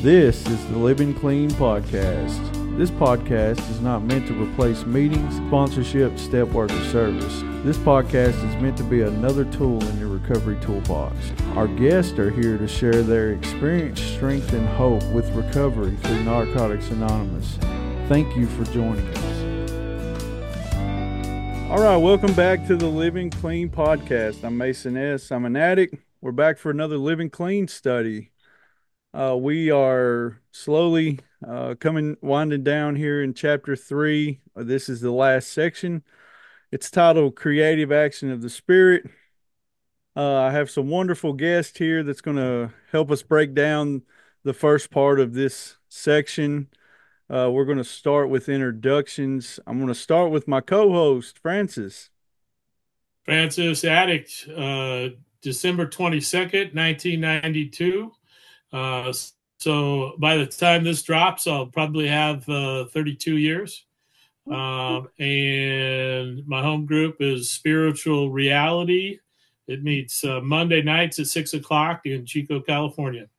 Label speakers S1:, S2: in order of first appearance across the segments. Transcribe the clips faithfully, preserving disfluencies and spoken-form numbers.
S1: This is the Living Clean Podcast. This podcast is not meant to replace meetings, sponsorship, step work, or service. This podcast is meant to be another tool in your recovery toolbox. Our guests are here to share their experience, strength, and hope with recovery through Narcotics Anonymous. Thank you for joining us. All right, welcome back to the Living Clean Podcast. I'm Mason S. I'm an addict. We're back for another Living Clean study. Uh, we are slowly uh, coming, winding down here in chapter three. This is the last section. It's titled Creative Action of the Spirit. Uh, I have some wonderful guests here that's going to help us break down the first part of this section. Uh, we're going to start with introductions. I'm going to start with my co-host, Francis.
S2: Francis, addict, uh, December twenty-second, nineteen ninety-two. Uh, so by the time this drops, I'll probably have uh, thirty-two years. Um, and my home group is Spiritual Reality. It meets uh, Monday nights at six o'clock in Chico, California.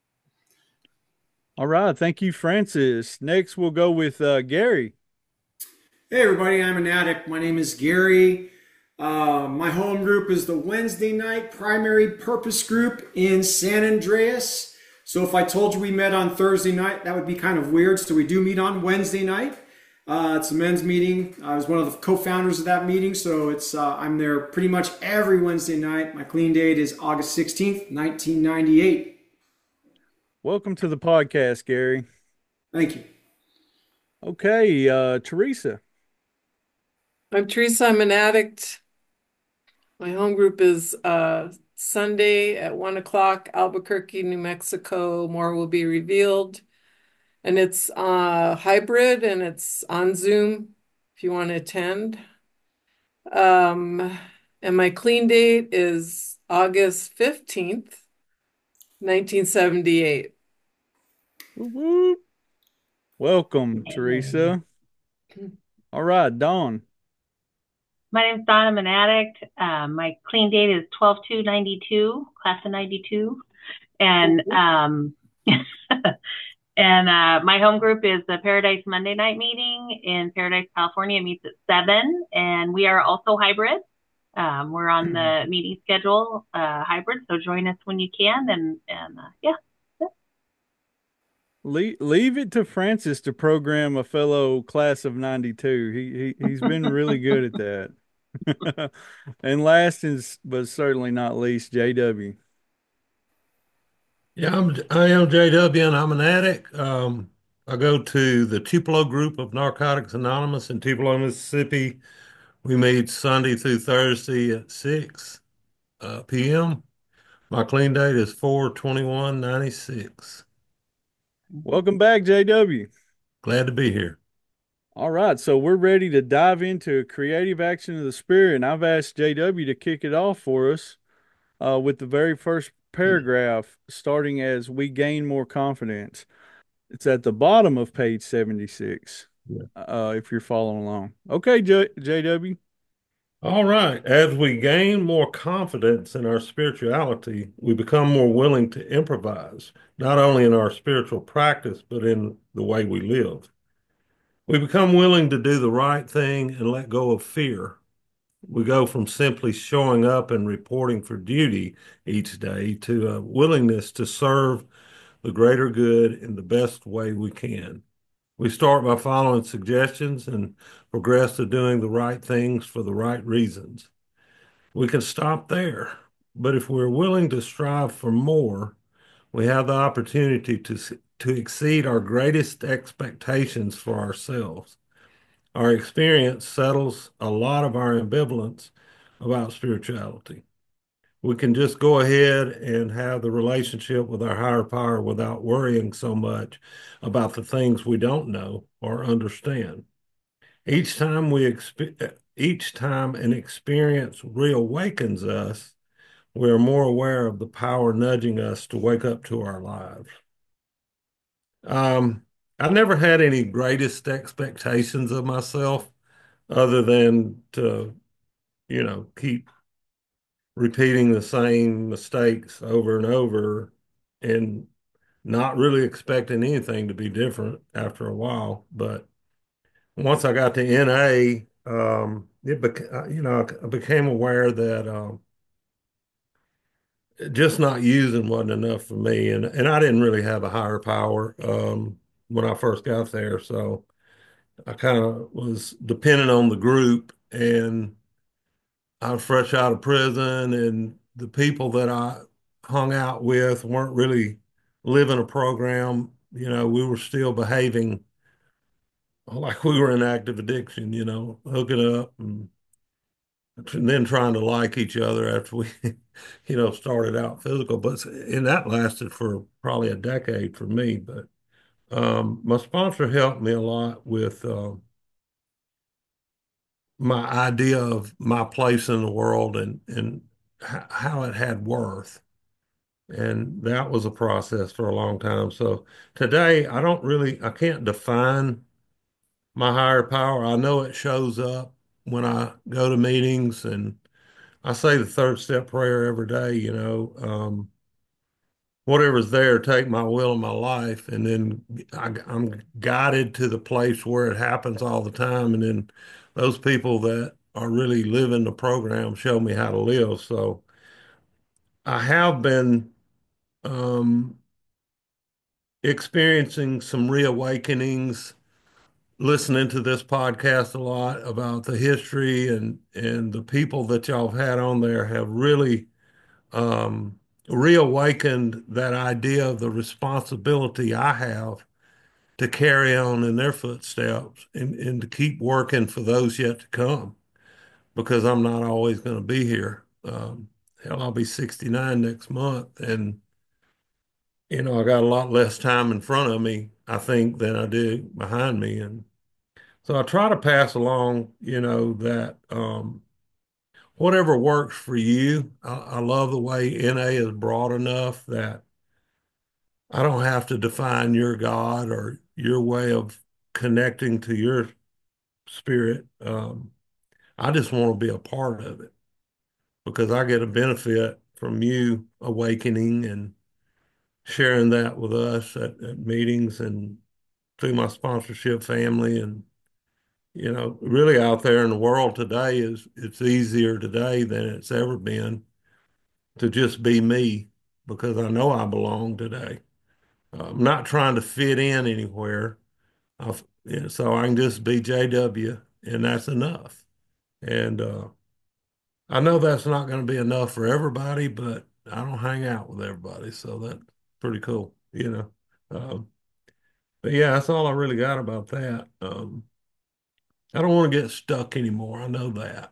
S1: All right. Thank you, Francis. Next, we'll go with uh, Gary.
S3: Hey, everybody. I'm an addict. My name is Gary. Uh, my home group is the Wednesday night primary purpose group in San Andreas. So if I told you we met on Thursday night, that would be kind of weird. So we do meet on Wednesday night. Uh, it's a men's meeting. I was one of the co-founders of that meeting. So it's uh, I'm there pretty much every Wednesday night. My clean date is August sixteenth, nineteen ninety-eight.
S1: Welcome to the podcast, Gary.
S3: Thank you.
S1: Okay, uh, Teresa.
S4: I'm Teresa. I'm an addict. My home group is uh, Sunday at one o'clock, Albuquerque, New Mexico. More will be revealed. And it's uh, hybrid and it's on Zoom if you want to attend. Um, and my clean date is August fifteenth, nineteen seventy-eight.
S1: Woo-woo. Welcome, Teresa. All right, Dawn.
S5: My name's Dawn. I'm an addict. Um, my clean date is twelve two ninety-two, class of ninety-two. And um, and uh, my home group is the Paradise Monday night meeting in Paradise, California. It meets at seven. And we are also hybrid. Um, we're on the meeting schedule, uh, hybrid. So join us when you can. And, and uh, yeah.
S1: Leave, leave it to Francis to program a fellow class of ninety-two. He, he, he's been really good at that. And last is, but certainly not least, J W.
S6: Yeah, I'm, I am J W and I'm an addict. Um, I go to the Tupelo group of Narcotics Anonymous in Tupelo, Mississippi. We meet Sunday through Thursday at six uh, p m My clean date is four twenty-one ninety-six.
S1: Welcome back, J W.
S6: Glad to be here.
S1: All right, so we're ready to dive into creative action of the spirit, and I've asked J W to kick it off for us uh, with the very first paragraph, starting as we gain more confidence. It's at the bottom of page seventy-six,
S6: yeah.
S1: uh, if you're following along. Okay, J- JW.
S6: All right. As we gain more confidence in our spirituality, we become more willing to improvise, not only in our spiritual practice, but in the way we live. We become willing to do the right thing and let go of fear. We go from simply showing up and reporting for duty each day to a willingness to serve the greater good in the best way we can. We start by following suggestions and progress to doing the right things for the right reasons. We can stop there, but if we're willing to strive for more, we have the opportunity to, to exceed our greatest expectations for ourselves. Our experience settles a lot of our ambivalence about spirituality. We can just go ahead and have the relationship with our higher power without worrying so much about the things we don't know or understand. Each time we exp- each time an experience reawakens us, we are more aware of the power nudging us to wake up to our lives. Um, I never had any greatest expectations of myself other than to, you know, keep repeating the same mistakes over and over and not really expecting anything to be different after a while. But once I got to N A, um, it bec- you know, I became aware that um, just not using wasn't enough for me, and and I didn't really have a higher power um, when I first got there, so I kind of was dependent on the group, and I was fresh out of prison, and the people that I hung out with weren't really living a program. You know, we were still behaving like we were in active addiction, you know, hooking up and then trying to like each other after we, you know, started out physical. But and that lasted for probably a decade for me. But um, my sponsor helped me a lot with uh, my idea of my place in the world and and h- how it had worth. And that was a process for a long time. So today I don't really, I can't define my higher power. I know it shows up when I go to meetings and I say the third step prayer every day, you know, um, whatever's there, take my will in my life. And then I, I'm guided to the place where it happens all the time. And then those people that are really living the program show me how to live. So I have been um, experiencing some reawakenings, listening to this podcast a lot about the history and and the people that y'all have had on there have really um, reawakened that idea of the responsibility I have to carry on in their footsteps and, and to keep working for those yet to come because I'm not always going to be here. Um, hell, I'll be sixty-nine next month, and you know I got a lot less time in front of me, I think, than I do behind me, and so I try to pass along, you know, that um, whatever works for you. I, I love the way N A is broad enough that I don't have to define your God or your way of connecting to your spirit. Um, I just want to be a part of it because I get a benefit from you awakening and sharing that with us at, at meetings and through my sponsorship family. And you know, really out there in the world today is it's easier today than it's ever been to just be me because I know I belong today. Uh, I'm not trying to fit in anywhere. I've, yeah, so I can just be J W and that's enough. And uh, I know that's not going to be enough for everybody, but I don't hang out with everybody. So that's pretty cool, you know. Um, but yeah, that's all I really got about that. Um, I don't want to get stuck anymore. I know that.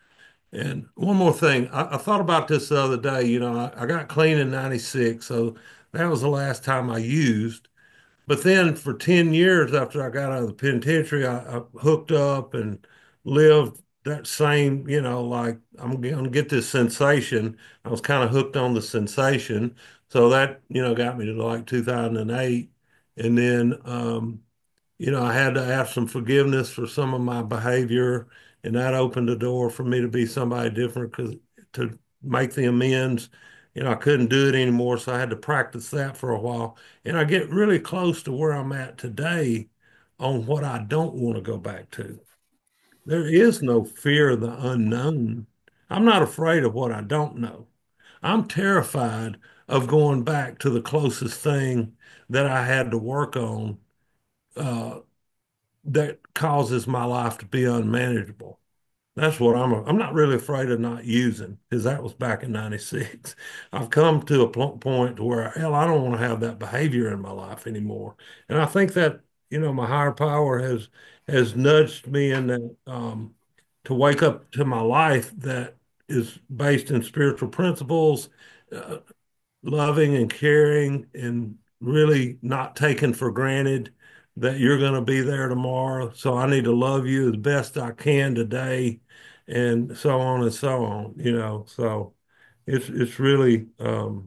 S6: And one more thing, I, I thought about this the other day. You know, I, I got clean in ninety-six, so that was the last time I used. But then for ten years after I got out of the penitentiary, I, I hooked up and lived that same, you know, like I'm going to get this sensation. I was kind of hooked on the sensation. So that, you know, got me to like two thousand eight. And then, um, you know, I had to ask some forgiveness for some of my behavior, and that opened the door for me to be somebody different because to make the amends, you know, I couldn't do it anymore. So I had to practice that for a while. And I get really close to where I'm at today on what I don't want to go back to. There is no fear of the unknown. I'm not afraid of what I don't know. I'm terrified of going back to the closest thing that I had to work on uh, that causes my life to be unmanageable. That's what I'm. I'm not really afraid of not using because that was back in ninety-six. I've come to a point to where hell, I don't want to have that behavior in my life anymore. And I think that you know my higher power has has nudged me in that um, to wake up to my life that is based in spiritual principles, uh, loving and caring and really not taking for granted that you're going to be there tomorrow. So I need to love you as best I can today and so on and so on, you know. So it's it's really um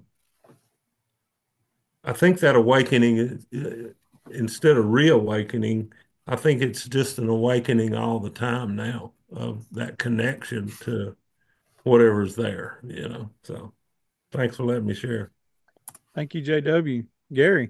S6: I think that awakening is, uh, instead of reawakening, I think it's just an awakening all the time now of that connection to whatever's there, you know. So thanks for letting me share.
S1: Thank you, J W. Gary.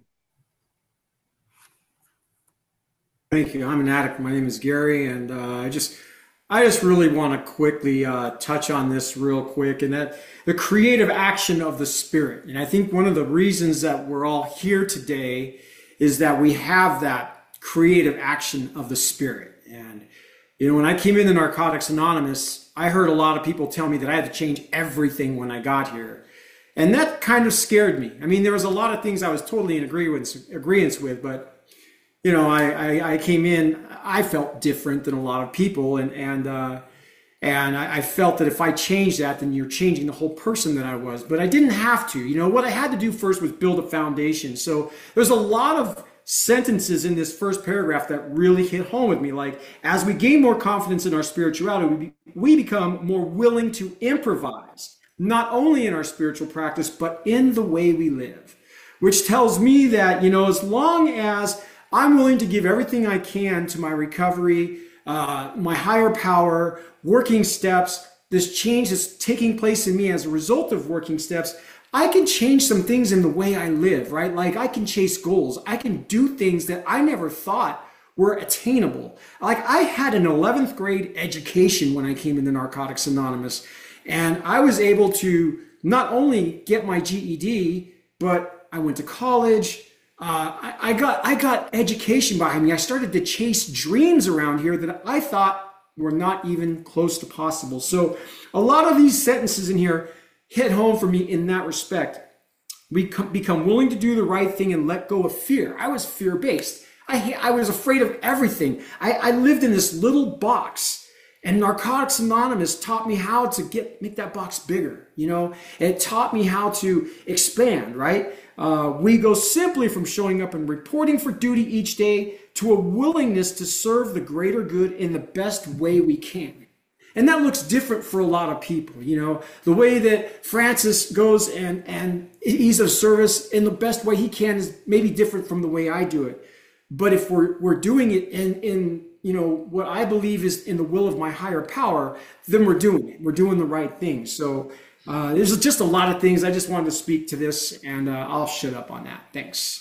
S3: Thank you. I'm an addict. My name is Gary, and uh, I just I just really want to quickly uh, touch on this real quick, and that the creative action of the Spirit. And I think one of the reasons that we're all here today is that we have that creative action of the Spirit. And you know, when I came into Narcotics Anonymous, I heard a lot of people tell me that I had to change everything when I got here. And that kind of scared me. I mean, there was a lot of things I was totally in agreement agreement with, but you know, I, I, I came in, I felt different than a lot of people. And, and, uh, and I, I felt that if I changed that, then you're changing the whole person that I was, but I didn't have to. You know, what I had to do first was build a foundation. So there's a lot of sentences in this first paragraph that really hit home with me. Like, as we gain more confidence in our spirituality, we, be, we become more willing to improvise, not only in our spiritual practice, but in the way we live, which tells me that, you know, as long as I'm willing to give everything I can to my recovery, uh, my higher power, working steps, this change that's taking place in me as a result of working steps, I can change some things in the way I live, right? Like I can chase goals. I can do things that I never thought were attainable. Like I had an eleventh grade education when I came into Narcotics Anonymous, and I was able to not only get my G E D, but I went to college. Uh, I, I got I got education behind me. I started to chase dreams around here that I thought were not even close to possible. So a lot of these sentences in here hit home for me in that respect. We become willing to do the right thing and let go of fear. I was fear-based. I, I was afraid of everything. I, I lived in this little box, and Narcotics Anonymous taught me how to get make that box bigger. You know, it taught me how to expand, right? Uh, we go simply from showing up and reporting for duty each day to a willingness to serve the greater good in the best way we can. And that looks different for a lot of people. You know, the way that Francis goes and, and he's of service in the best way he can is maybe different from the way I do it. But if we're, we're doing it in, in, you know, what I believe is in the will of my higher power, then we're doing it. We're doing the right thing. So Uh, there's just a lot of things. I just wanted to speak to this, and uh, I'll shut up on that. Thanks.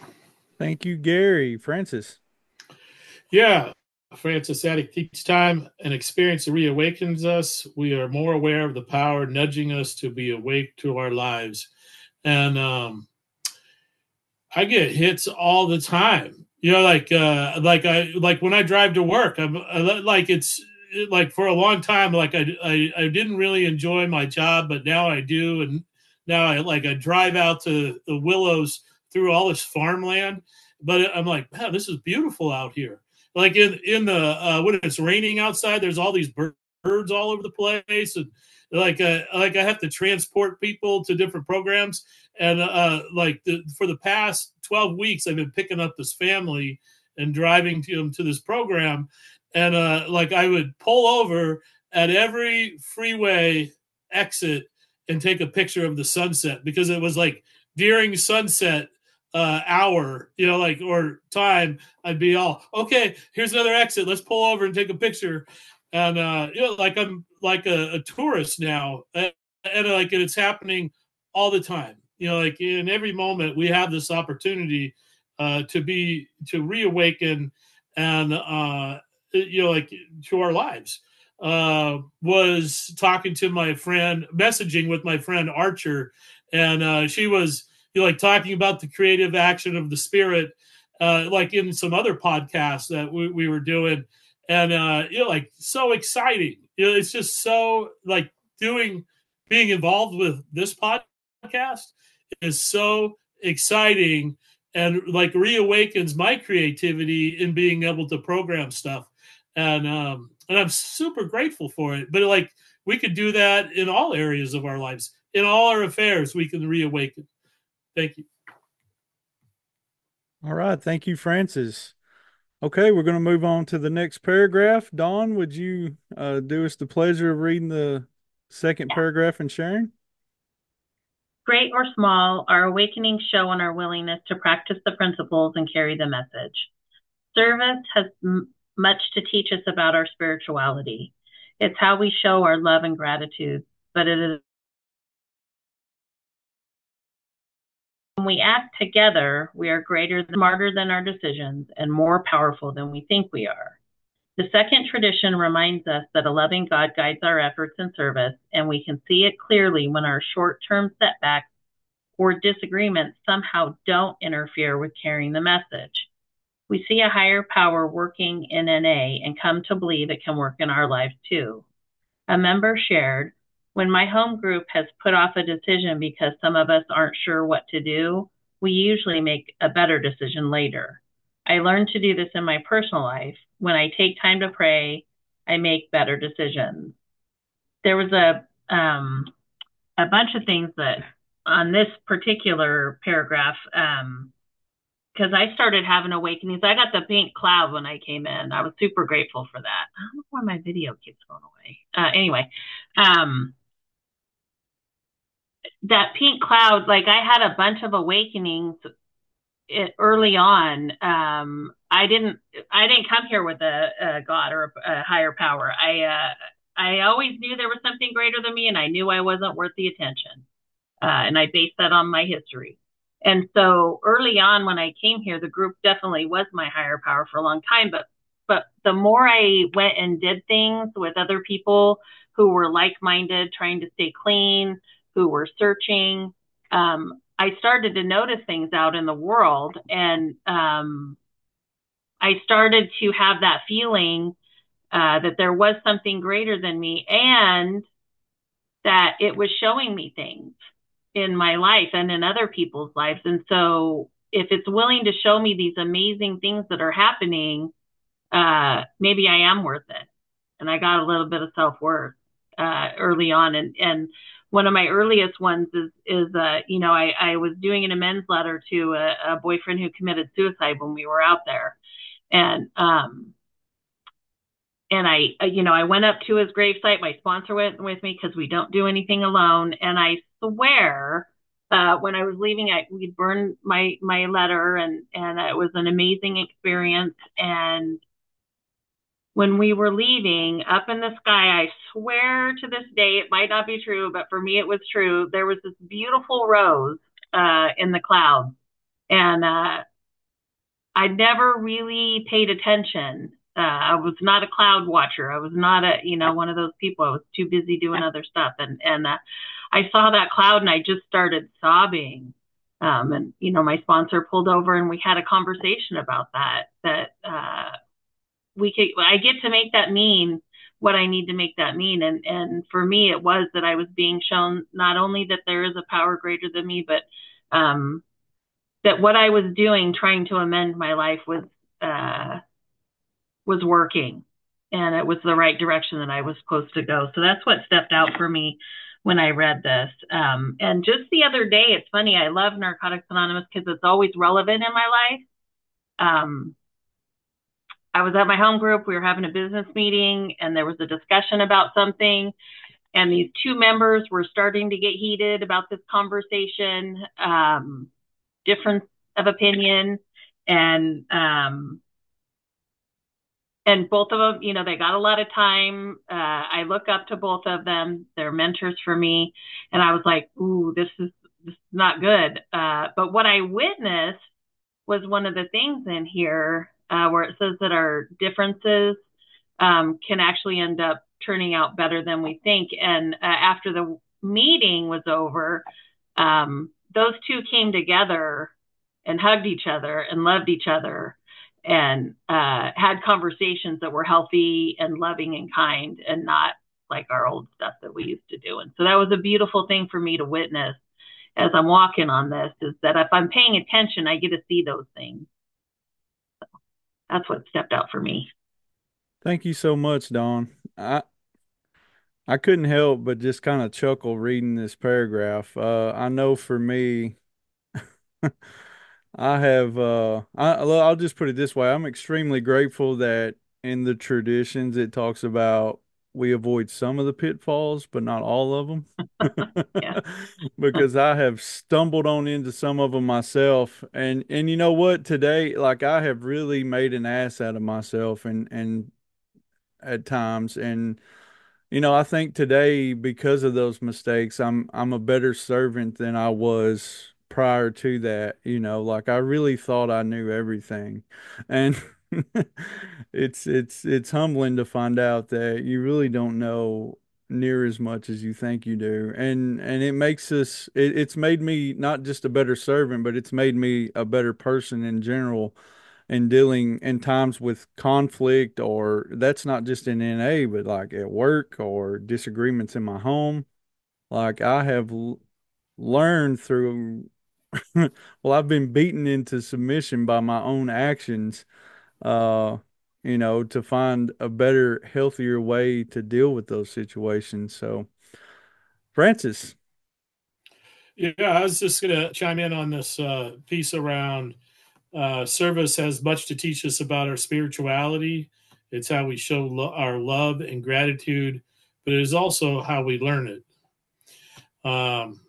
S1: Thank you, Gary. Francis.
S2: Yeah, Francis, addict each time an experience reawakens us, we are more aware of the power nudging us to be awake to our lives. And um, I get hits all the time. You know, like uh, like I like when I drive to work, I'm I, like it's. Like for a long time, like I, I, I didn't really enjoy my job, but now I do. And now I like, I drive out to the Willows through all this farmland, but I'm like, man, this is beautiful out here. Like in, in the, uh, when it's raining outside, there's all these birds all over the place. And like, uh, like I have to transport people to different programs. And uh, like the, for the past twelve weeks, I've been picking up this family and driving to them to this program. And uh, like I would pull over at every freeway exit and take a picture of the sunset, because it was like during sunset uh, hour, you know, like, or time, I'd be all, okay, here's another exit. Let's pull over and take a picture. And, uh, you know, like I'm like a, a tourist now, and, and like, and it's happening all the time, you know, like in every moment we have this opportunity uh, to be, to reawaken and, uh, you know, like to our lives. Uh, was talking to my friend, messaging with my friend Archer, and uh, she was, you know, like talking about the creative action of the Spirit, uh, like in some other podcasts that we, we were doing, and uh, you know, like so exciting. You know, it's just so like doing, being involved with this podcast is so exciting, and like reawakens my creativity in being able to program stuff. And um, and I'm super grateful for it. But like we could do that in all areas of our lives, in all our affairs. We can reawaken. Thank you.
S1: All right, thank you, Francis. Okay, we're going to move on to the next paragraph. Dawn, would you uh, do us the pleasure of reading the second paragraph and sharing?
S5: Great or small, our awakenings show on our willingness to practice the principles and carry the message. Service has m- much to teach us about our spirituality. It's how we show our love and gratitude, but it is When we act together, we are greater, smarter than our decisions, and more powerful than we think we are. The second tradition reminds us that a loving God guides our efforts and service, and we can see it clearly when our short-term setbacks or disagreements somehow don't interfere with carrying the message. We see a higher power working in N A and come to believe it can work in our lives too. A member shared, when my home group has put off a decision because some of us aren't sure what to do, we usually make a better decision later. I learned to do this in my personal life. When I take time to pray, I make better decisions. There was a um, a bunch of things that on this particular paragraph, um, because I started having awakenings. I got the pink cloud when I came in. I was super grateful for that. I don't know why my video keeps going away. Uh, anyway, um, that pink cloud, like I had a bunch of awakenings early on. Um, I didn't, I didn't come here with a, a God or a, a higher power. I, uh, I always knew there was something greater than me, and I knew I wasn't worth the attention. Uh, and I based that on my history. And so early on when I came here, the group definitely was my higher power for a long time. But but the more I went and did things with other people who were like-minded, trying to stay clean, who were searching, um, I started to notice things out in the world. And um, I started to have that feeling uh, that there was something greater than me, and that it was showing me things in my life and in other people's lives. And so if it's willing to show me these amazing things that are happening, uh, maybe I am worth it. And I got a little bit of self-worth uh, early on. And, and one of my earliest ones is, is uh, you know, I, I was doing an amends letter to a, a boyfriend who committed suicide when we were out there. And, um, And I, you know, I went up to his gravesite. My sponsor went with me because we don't do anything alone. And I swear, uh, when I was leaving, I we burned my my letter, and and it was an amazing experience. And when we were leaving, up in the sky, I swear to this day, it might not be true, but for me it was true. There was this beautiful rose uh, in the clouds, and uh, I never really paid attention. Uh, I was not a cloud watcher. I was not a, you know, one of those people. I was too busy doing other stuff. And, and, uh, I saw that cloud and I just started sobbing. Um, and, you know, my sponsor pulled over and we had a conversation about that, that, uh, we could, I get to make that mean what I need to make that mean. And, and for me, it was that I was being shown not only that there is a power greater than me, but, um, that what I was doing, trying to amend my life was, uh, was working, and it was the right direction that I was supposed to go. So that's what stepped out for me when I read this. Um, and just the other day, it's funny, I love Narcotics Anonymous because it's always relevant in my life. Um, I was at my home group. We were having a business meeting, and there was a discussion about something. And these two members were starting to get heated about this conversation, um, difference of opinion. And, um, And both of them, you know, they got a lot of time. Uh, I look up to both of them. They're mentors for me. And I was like, ooh, this is, this is not good. Uh, but what I witnessed was one of the things in here uh, where it says that our differences um, can actually end up turning out better than we think. And uh, after the meeting was over, um, those two came together and hugged each other and loved each other, and uh, had conversations that were healthy and loving and kind, and not like our old stuff that we used to do. And so that was a beautiful thing for me to witness as I'm walking on this, is that if I'm paying attention, I get to see those things. So that's what stepped out for me.
S1: Thank you so much, Dawn. I I couldn't help but just kind of chuckle reading this paragraph. Uh, I know for me, I have, uh, I, I'll just put it this way. I'm extremely grateful that in the traditions it talks about we avoid some of the pitfalls, but not all of them.
S5: Yeah.
S1: Because I have stumbled on into some of them myself. And, and you know what, today, like I have really made an ass out of myself and, and at times. And, you know, I think today, because of those mistakes, I'm, I'm a better servant than I was prior to that, you know, like I really thought I knew everything. And it's it's it's humbling to find out that you really don't know near as much as you think you do. And and it makes us it, it's made me not just a better servant, but it's made me a better person in general in dealing in times with conflict, or that's not just in N A, but like at work or disagreements in my home. Like I have l- learned through, well, I've been beaten into submission by my own actions, uh, you know, to find a better, healthier way to deal with those situations. So, Francis.
S2: Yeah, I was just going to chime in on this uh, piece around uh, service has much to teach us about our spirituality. It's how we show lo- our love and gratitude, but it is also how we learn it. Um,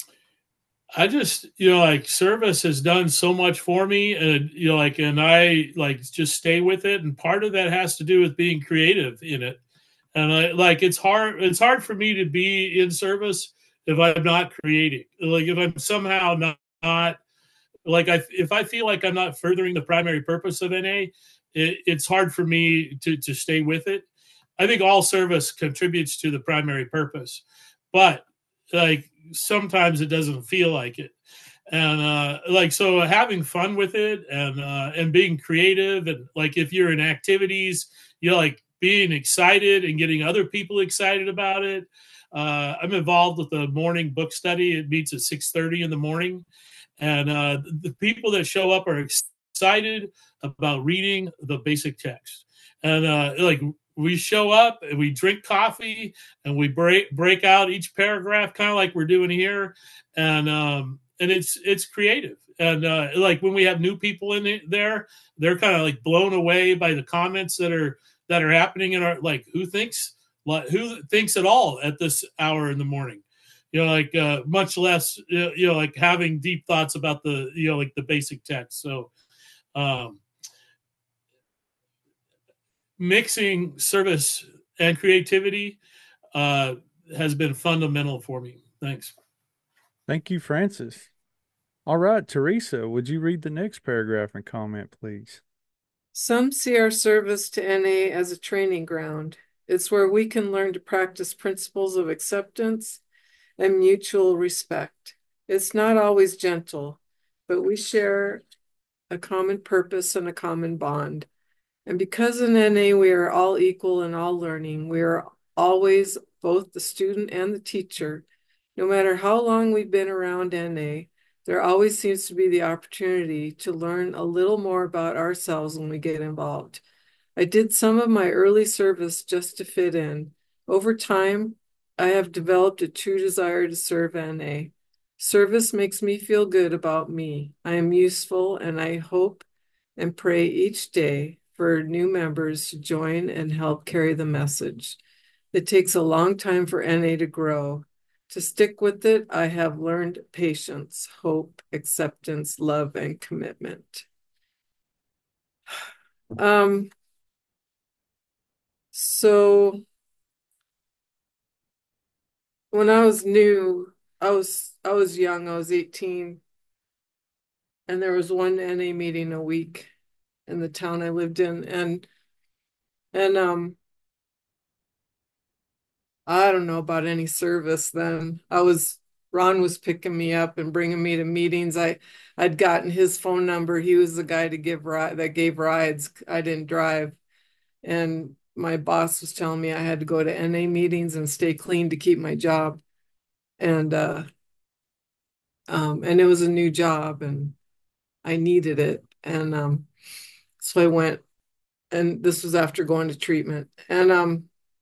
S2: I just, you know, like service has done so much for me, and you know, like, and I like just stay with it. And part of that has to do with being creative in it. And I like it's hard. It's hard for me to be in service if I'm not creating. Like if I'm somehow not, not like I if I feel like I'm not furthering the primary purpose of N A, it, it's hard for me to to stay with it. I think all service contributes to the primary purpose, but like sometimes it doesn't feel like it. And uh like so having fun with it, and uh and being creative, and like if you're in activities, you know, like being excited and getting other people excited about it. uh I'm involved with the morning book study. It meets at six thirty in the morning, and uh, the people that show up are excited about reading the basic text. And uh, like we show up and we drink coffee and we break break out each paragraph, kind of like we're doing here, and um, and it's it's creative. And uh, like when we have new people in it, there, they're kind of like blown away by the comments that are that are happening in our like who thinks who thinks at all at this hour in the morning, you know, like uh, much less, you know, like having deep thoughts about the, you know, like the basic text. So um, mixing service and creativity uh, has been fundamental for me. Thanks.
S1: Thank you, Francis. All right, Teresa, would you read the next paragraph and comment, please?
S4: Some see our service to N A as a training ground. It's where we can learn to practice principles of acceptance and mutual respect. It's not always gentle, but we share a common purpose and a common bond. And because in N A we are all equal and all learning, we are always both the student and the teacher. No matter how long we've been around N A, there always seems to be the opportunity to learn a little more about ourselves when we get involved. I did some of my early service just to fit in. Over time, I have developed a true desire to serve N A. Service makes me feel good about me. I am useful, and I hope and pray each day for new members to join and help carry the message. It takes a long time for N A to grow. To stick with it, I have learned patience, hope, acceptance, love, and commitment. Um, so when I was new, I was I was young, I was eighteen, and there was one N A meeting a week in the town I lived in, and and um I don't know about any service then. I was Ron was picking me up and bringing me to meetings. I I'd gotten his phone number. He was the guy to give ride that gave rides. I didn't drive, and my boss was telling me I had to go to N A meetings and stay clean to keep my job. And uh um and it was a new job and I needed it. And um so I went, and this was after going to treatment. And um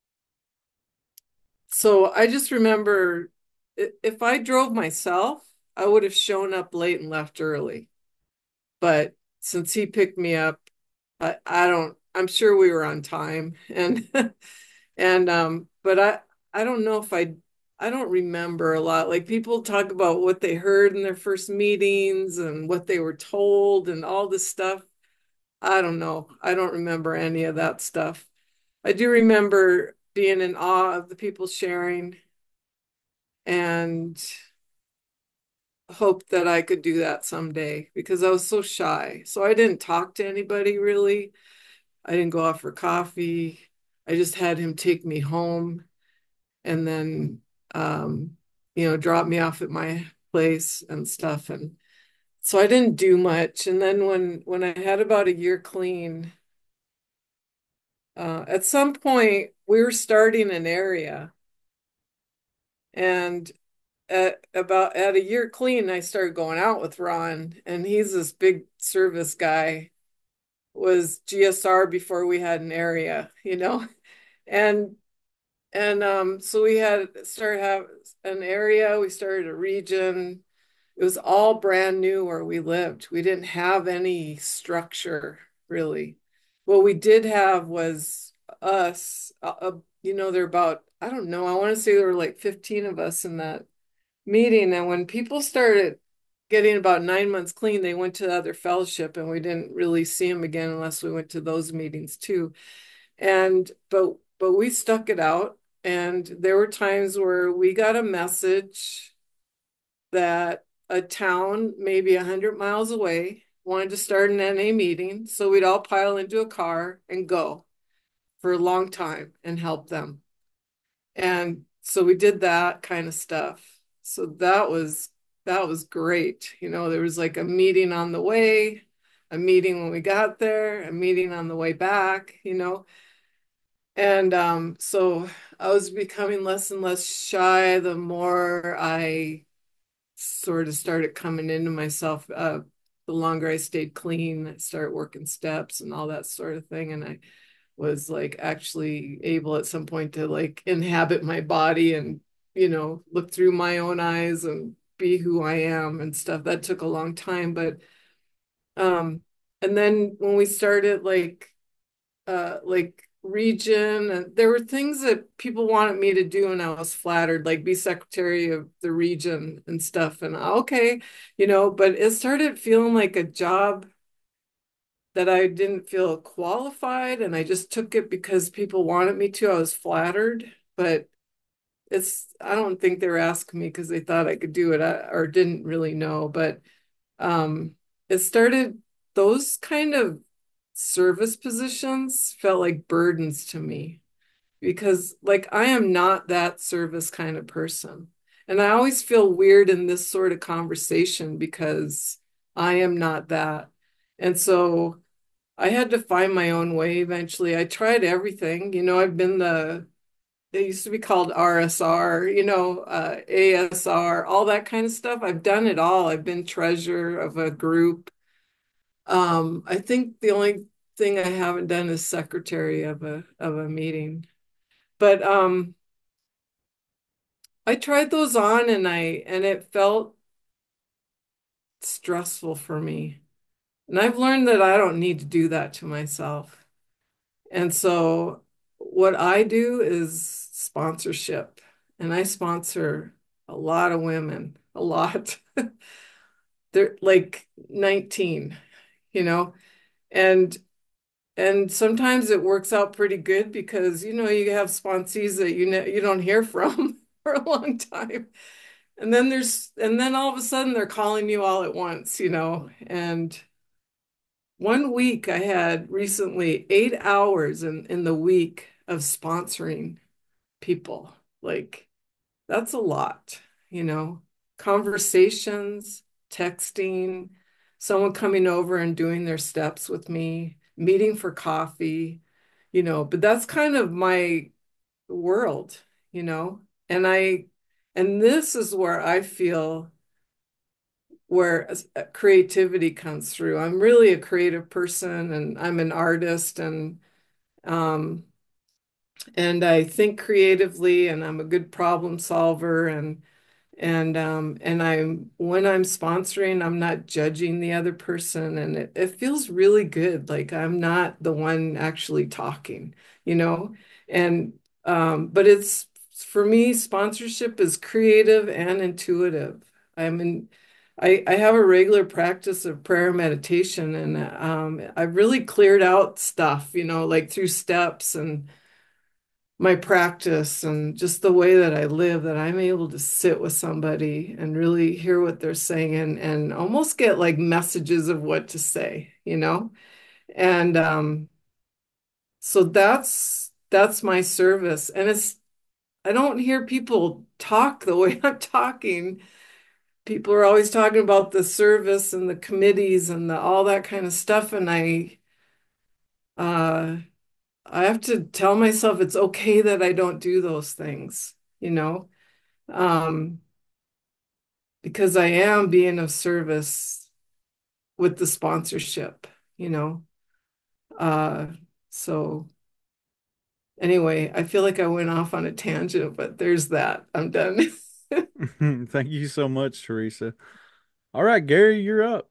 S4: so I just remember if I drove myself, I would have shown up late and left early. But since he picked me up, I, I don't, I'm sure we were on time. And, and, um, but I, I don't know if I, I don't remember a lot. Like people talk about what they heard in their first meetings and what they were told and all this stuff. I don't know. I don't remember any of that stuff. I do remember being in awe of the people sharing, and hoped that I could do that someday because I was so shy. So I didn't talk to anybody really. I didn't go out for coffee. I just had him take me home and then, um, you know, drop me off at my place and stuff. And so I didn't do much. And then when when I had about a year clean, uh, at some point we were starting an area, and at about at a year clean, I started going out with Ron, and he's this big service guy, was G S R before we had an area, you know, and and um, so we had started have an area. We started a region. It was all brand new where we lived. We didn't have any structure really. What we did have was us. Uh, uh, you know, there are about, I don't know, I want to say there were like fifteen of us in that meeting. And when people started getting about nine months clean, they went to the other fellowship, and we didn't really see them again unless we went to those meetings too. And but but we stuck it out. And there were times where we got a message that a town maybe a hundred miles away wanted to start an N A meeting. So we'd all pile into a car and go for a long time and help them. And so we did that kind of stuff. So that was that was great. You know, there was like a meeting on the way, a meeting when we got there, a meeting on the way back, you know. And um, so I was becoming less and less shy the more I sort of started coming into myself. Uh, the longer I stayed clean, I started working steps and all that sort of thing. And I was like actually able at some point to like inhabit my body and, you know, look through my own eyes and be who I am and stuff. That took a long time. But um, and then when we started like uh like region, and there were things that people wanted me to do, and I was flattered, like be secretary of the region and stuff. And okay, you know, but it started feeling like a job that I didn't feel qualified, and I just took it because people wanted me to. I was flattered, but it's, I don't think they were asking me because they thought I could do it, uh, or didn't really know. But um, it started, those kind of service positions felt like burdens to me because, like, I am not that service kind of person. And I always feel weird in this sort of conversation because I am not that. And so I had to find my own way eventually. I tried everything. You know, I've been the, it used to be called R S R, you know, uh, A S R, all that kind of stuff. I've done it all. I've been treasurer of a group. Um, I think the only thing I haven't done is secretary of a of a meeting. But um, I tried those on, and I and it felt stressful for me. And I've learned that I don't need to do that to myself. And so what I do is sponsorship, and I sponsor a lot of women, a lot. They're like nineteen, you know, and and sometimes it works out pretty good because, you know, you have sponsees that you know you don't hear from for a long time. And then there's and then all of a sudden they're calling you all at once, you know. And one week I had recently eight hours in, in the week of sponsoring people. Like, that's a lot, you know, conversations, texting, someone coming over and doing their steps with me, meeting for coffee, you know, but that's kind of my world, you know, and I, and this is where I feel where creativity comes through. I'm really a creative person, and I'm an artist, and um and I think creatively, and I'm a good problem solver, and and um and I'm when I'm sponsoring, I'm not judging the other person, and it, it feels really good. Like I'm not the one actually talking, you know? And um but it's, for me, sponsorship is creative and intuitive. I'm in I, I have a regular practice of prayer and meditation, and um, I've really cleared out stuff, you know, like through steps and my practice and just the way that I live, that I'm able to sit with somebody and really hear what they're saying and, and almost get like messages of what to say, you know? And um, so that's that's my service. And it's I don't hear people talk the way I'm talking. People are always talking about the service and the committees and the, all that kind of stuff. And I uh I have to tell myself it's okay that I don't do those things, you know, um, because I am being of service with the sponsorship, you know. Uh, so anyway, I feel like I went off on a tangent, but there's that. I'm done.
S1: Thank you so much, Teresa. All right, Gary, you're up.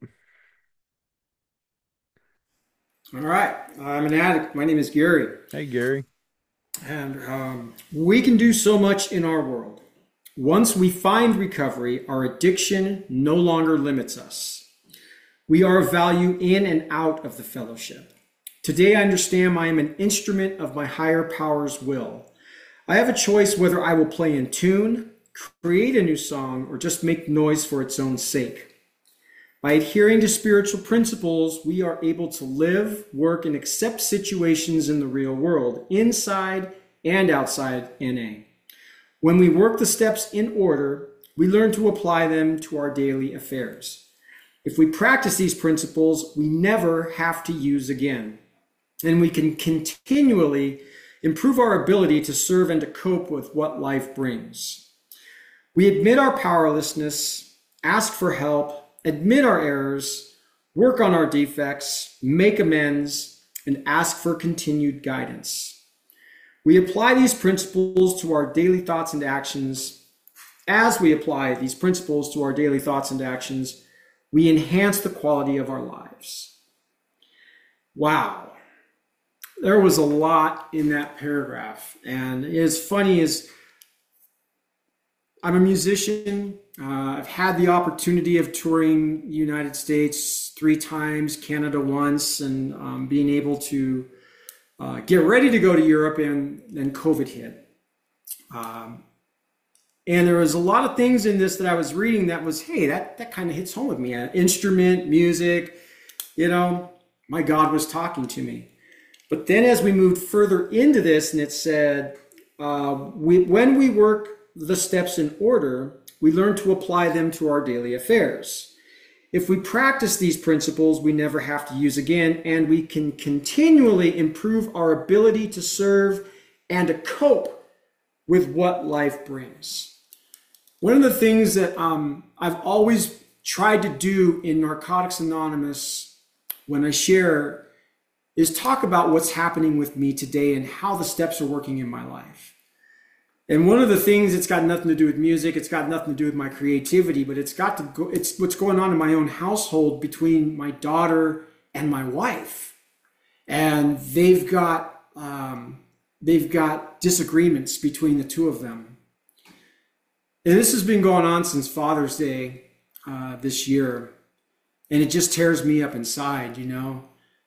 S3: All right, I'm an addict. My name is Gary.
S1: Hey, Gary.
S3: And um, we can do so much in our world. Once we find recovery, our addiction no longer limits us. We are of value in and out of the fellowship. Today, I understand I am an instrument of my higher power's will. I have a choice whether I will play in tune, create a new song, or just make noise for its own sake. By adhering to spiritual principles, we are able to live, work, and accept situations in the real world, inside and outside N A. When we work the steps in order, we learn to apply them to our daily affairs. If we practice these principles, we never have to use again. And we can continually improve our ability to serve and to cope with what life brings. We admit our powerlessness, ask for help, admit our errors, work on our defects, make amends, and ask for continued guidance. We apply these principles to our daily thoughts and actions. As we apply these principles to our daily thoughts and actions, we enhance the quality of our lives. Wow. There was a lot in that paragraph. And as funny as I'm a musician, uh, I've had the opportunity of touring the United States three times, Canada once, and um, being able to uh, get ready to go to Europe, and then COVID hit. Um, and there was a lot of things in this that I was reading that was, hey, that, that kind of hits home with me. Uh, instrument, music, you know, my God was talking to me. But then as we moved further into this, and it said, uh, we, when we work the steps in order, we learn to apply them to our daily affairs. If we practice these principles, we never have to use again, and we can continually improve our ability to serve and to cope with what life brings. One of the things that um, I've always tried to do in Narcotics Anonymous when I share is talk about what's happening with me today and how the steps are working in my life. And one of the things, it's got nothing to do with music, it's got nothing to do with my creativity, but it's got to go, it's what's going on in my own household between my daughter and my wife. And they've got, um, they've got disagreements between the two of them. And this has been going on since Father's Day uh, this year. And it just tears me up inside, you know.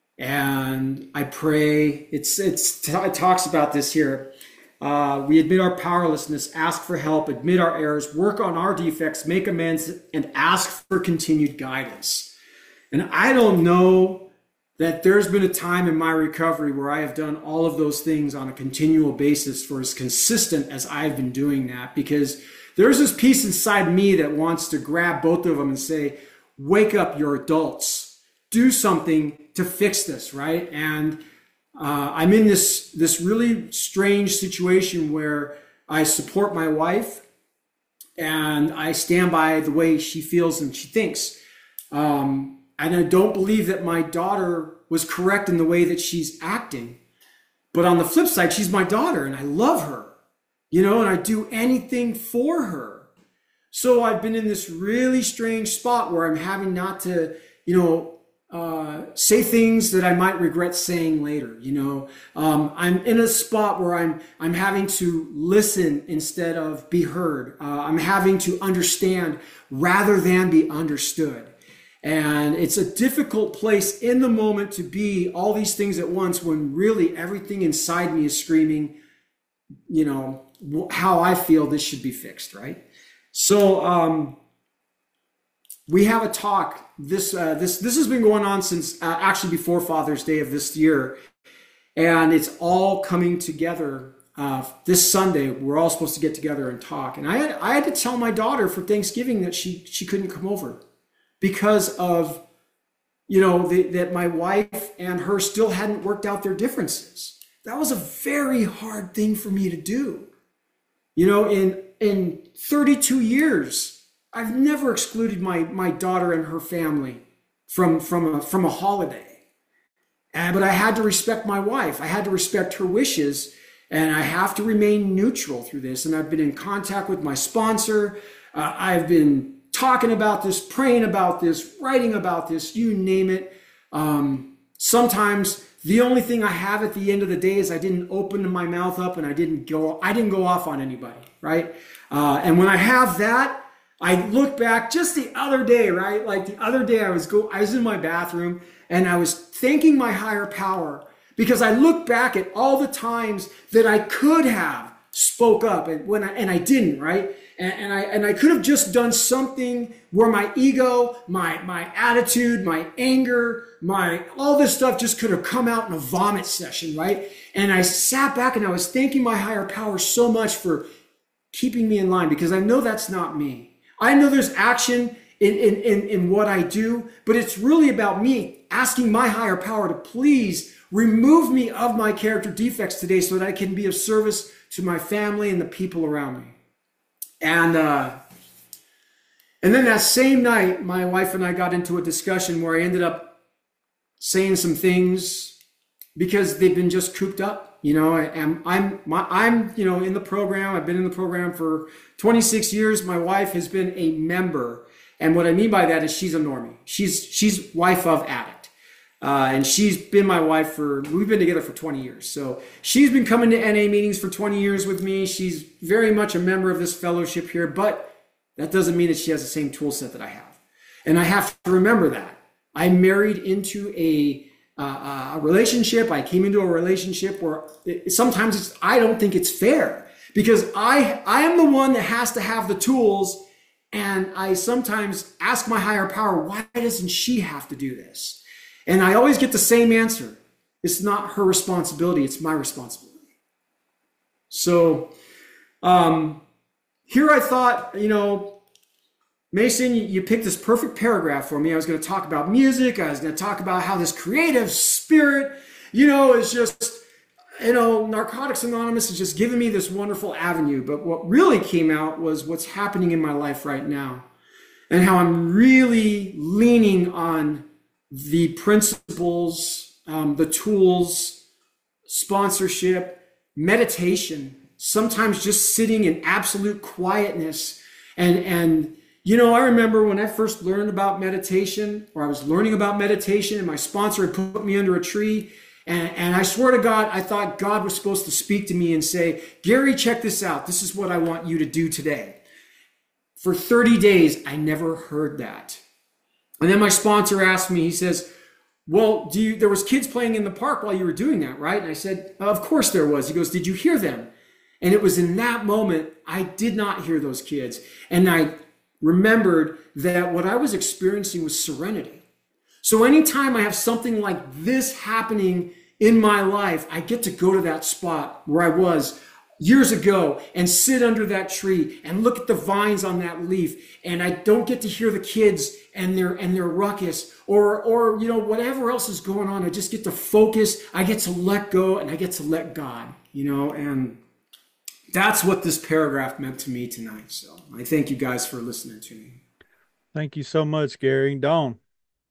S3: And I pray, it's, it's, it talks about this here. Uh, we admit our powerlessness, ask for help, admit our errors, work on our defects, make amends, and ask for continued guidance. And I don't know that there's been a time in my recovery where I have done all of those things on a continual basis for as consistent as I've been doing that, because there's this piece inside me that wants to grab both of them and say, wake up, you're adults. Do something to fix this, right? And Uh, I'm in this, this really strange situation where I support my wife and I stand by the way she feels and she thinks. Um, and I don't believe that my daughter was correct in the way that she's acting. But on the flip side, she's my daughter and I love her, you know, and I do anything for her. So I've been in this really strange spot where I'm having not to, you know, Uh, say things that I might regret saying later. You know, um, I'm in a spot where I'm I'm having to listen instead of be heard. Uh, I'm having to understand rather than be understood. And it's a difficult place in the moment to be all these things at once when really everything inside me is screaming, you know, how I feel this should be fixed, right? So um, we have a talk. This uh, this this has been going on since uh, actually before Father's Day of this year, and it's all coming together. Uh, this Sunday, we're all supposed to get together and talk. And I had I had to tell my daughter for Thanksgiving that she she couldn't come over because of, you know, the, that my wife and her still hadn't worked out their differences. That was a very hard thing for me to do. You know, in in thirty-two years, I've never excluded my my daughter and her family from from a from a holiday. Uh, but I had to respect my wife. I had to respect her wishes. And I have to remain neutral through this. And I've been in contact with my sponsor. Uh, I've been talking about this, praying about this, writing about this, you name it. Um, sometimes the only thing I have at the end of the day is I didn't open my mouth up and I didn't go, I didn't go off on anybody, right? Uh, and when I have that, I look back just the other day, right? Like the other day I was go, I was in my bathroom and I was thanking my higher power, because I look back at all the times that I could have spoke up and when I, and I didn't, right? And, and I and I could have just done something where my ego, my my attitude, my anger, my all this stuff just could have come out in a vomit session, right? And I sat back and I was thanking my higher power so much for keeping me in line, because I know that's not me. I know there's action in in in, in what I do, but it's really about me asking my higher power to please remove me of my character defects today so that I can be of service to my family and the people around me. And uh, and then that same night, my wife and I got into a discussion where I ended up saying some things because they've been just cooped up. You know, I'm I'm my, I'm you know in the program. I've been in the program for twenty-six years. My wife has been a member, and what I mean by that is she's a normie. She's she's wife of addict. Uh, and she's been my wife for, we've been together for twenty years. So she's been coming to N A meetings for twenty years with me. She's very much a member of this fellowship here, but that doesn't mean that she has the same tool set that I have. And I have to remember that. I married into a, uh, a relationship. I came into a relationship where it, sometimes it's, I don't think it's fair, because I, I am the one that has to have the tools. And I sometimes ask my higher power, why doesn't she have to do this? And I always get the same answer. It's not her responsibility. It's my responsibility. So um, here I thought, you know, Mason, you, you picked this perfect paragraph for me. I was going to talk about music. I was going to talk about how this creative spirit, you know, is just, you know, Narcotics Anonymous is just giving me this wonderful avenue. But what really came out was what's happening in my life right now and how I'm really leaning on the principles, um, the tools, sponsorship, meditation, sometimes just sitting in absolute quietness. And, and, you know, I remember when I first learned about meditation, or I was learning about meditation, and my sponsor had put me under a tree. And, and I swear to God, I thought God was supposed to speak to me and say, Gary, check this out. This is what I want you to do today. For thirty days, I never heard that. And then my sponsor asked me, he says, well, do you, there was kids playing in the park while you were doing that, right? And I said, of course there was. He goes, did you hear them? And it was in that moment, I did not hear those kids. And I remembered that what I was experiencing was serenity. So anytime I have something like this happening in my life, I get to go to that spot where I was years ago and sit under that tree and look at the vines on that leaf. And I don't get to hear the kids and their and their ruckus or or you know whatever else is going on. I just get to focus. I get to let go, and I get to let God, you know, and that's what this paragraph meant to me tonight. So I thank you guys for listening to me.
S1: Thank you so much, Gary. Dawn.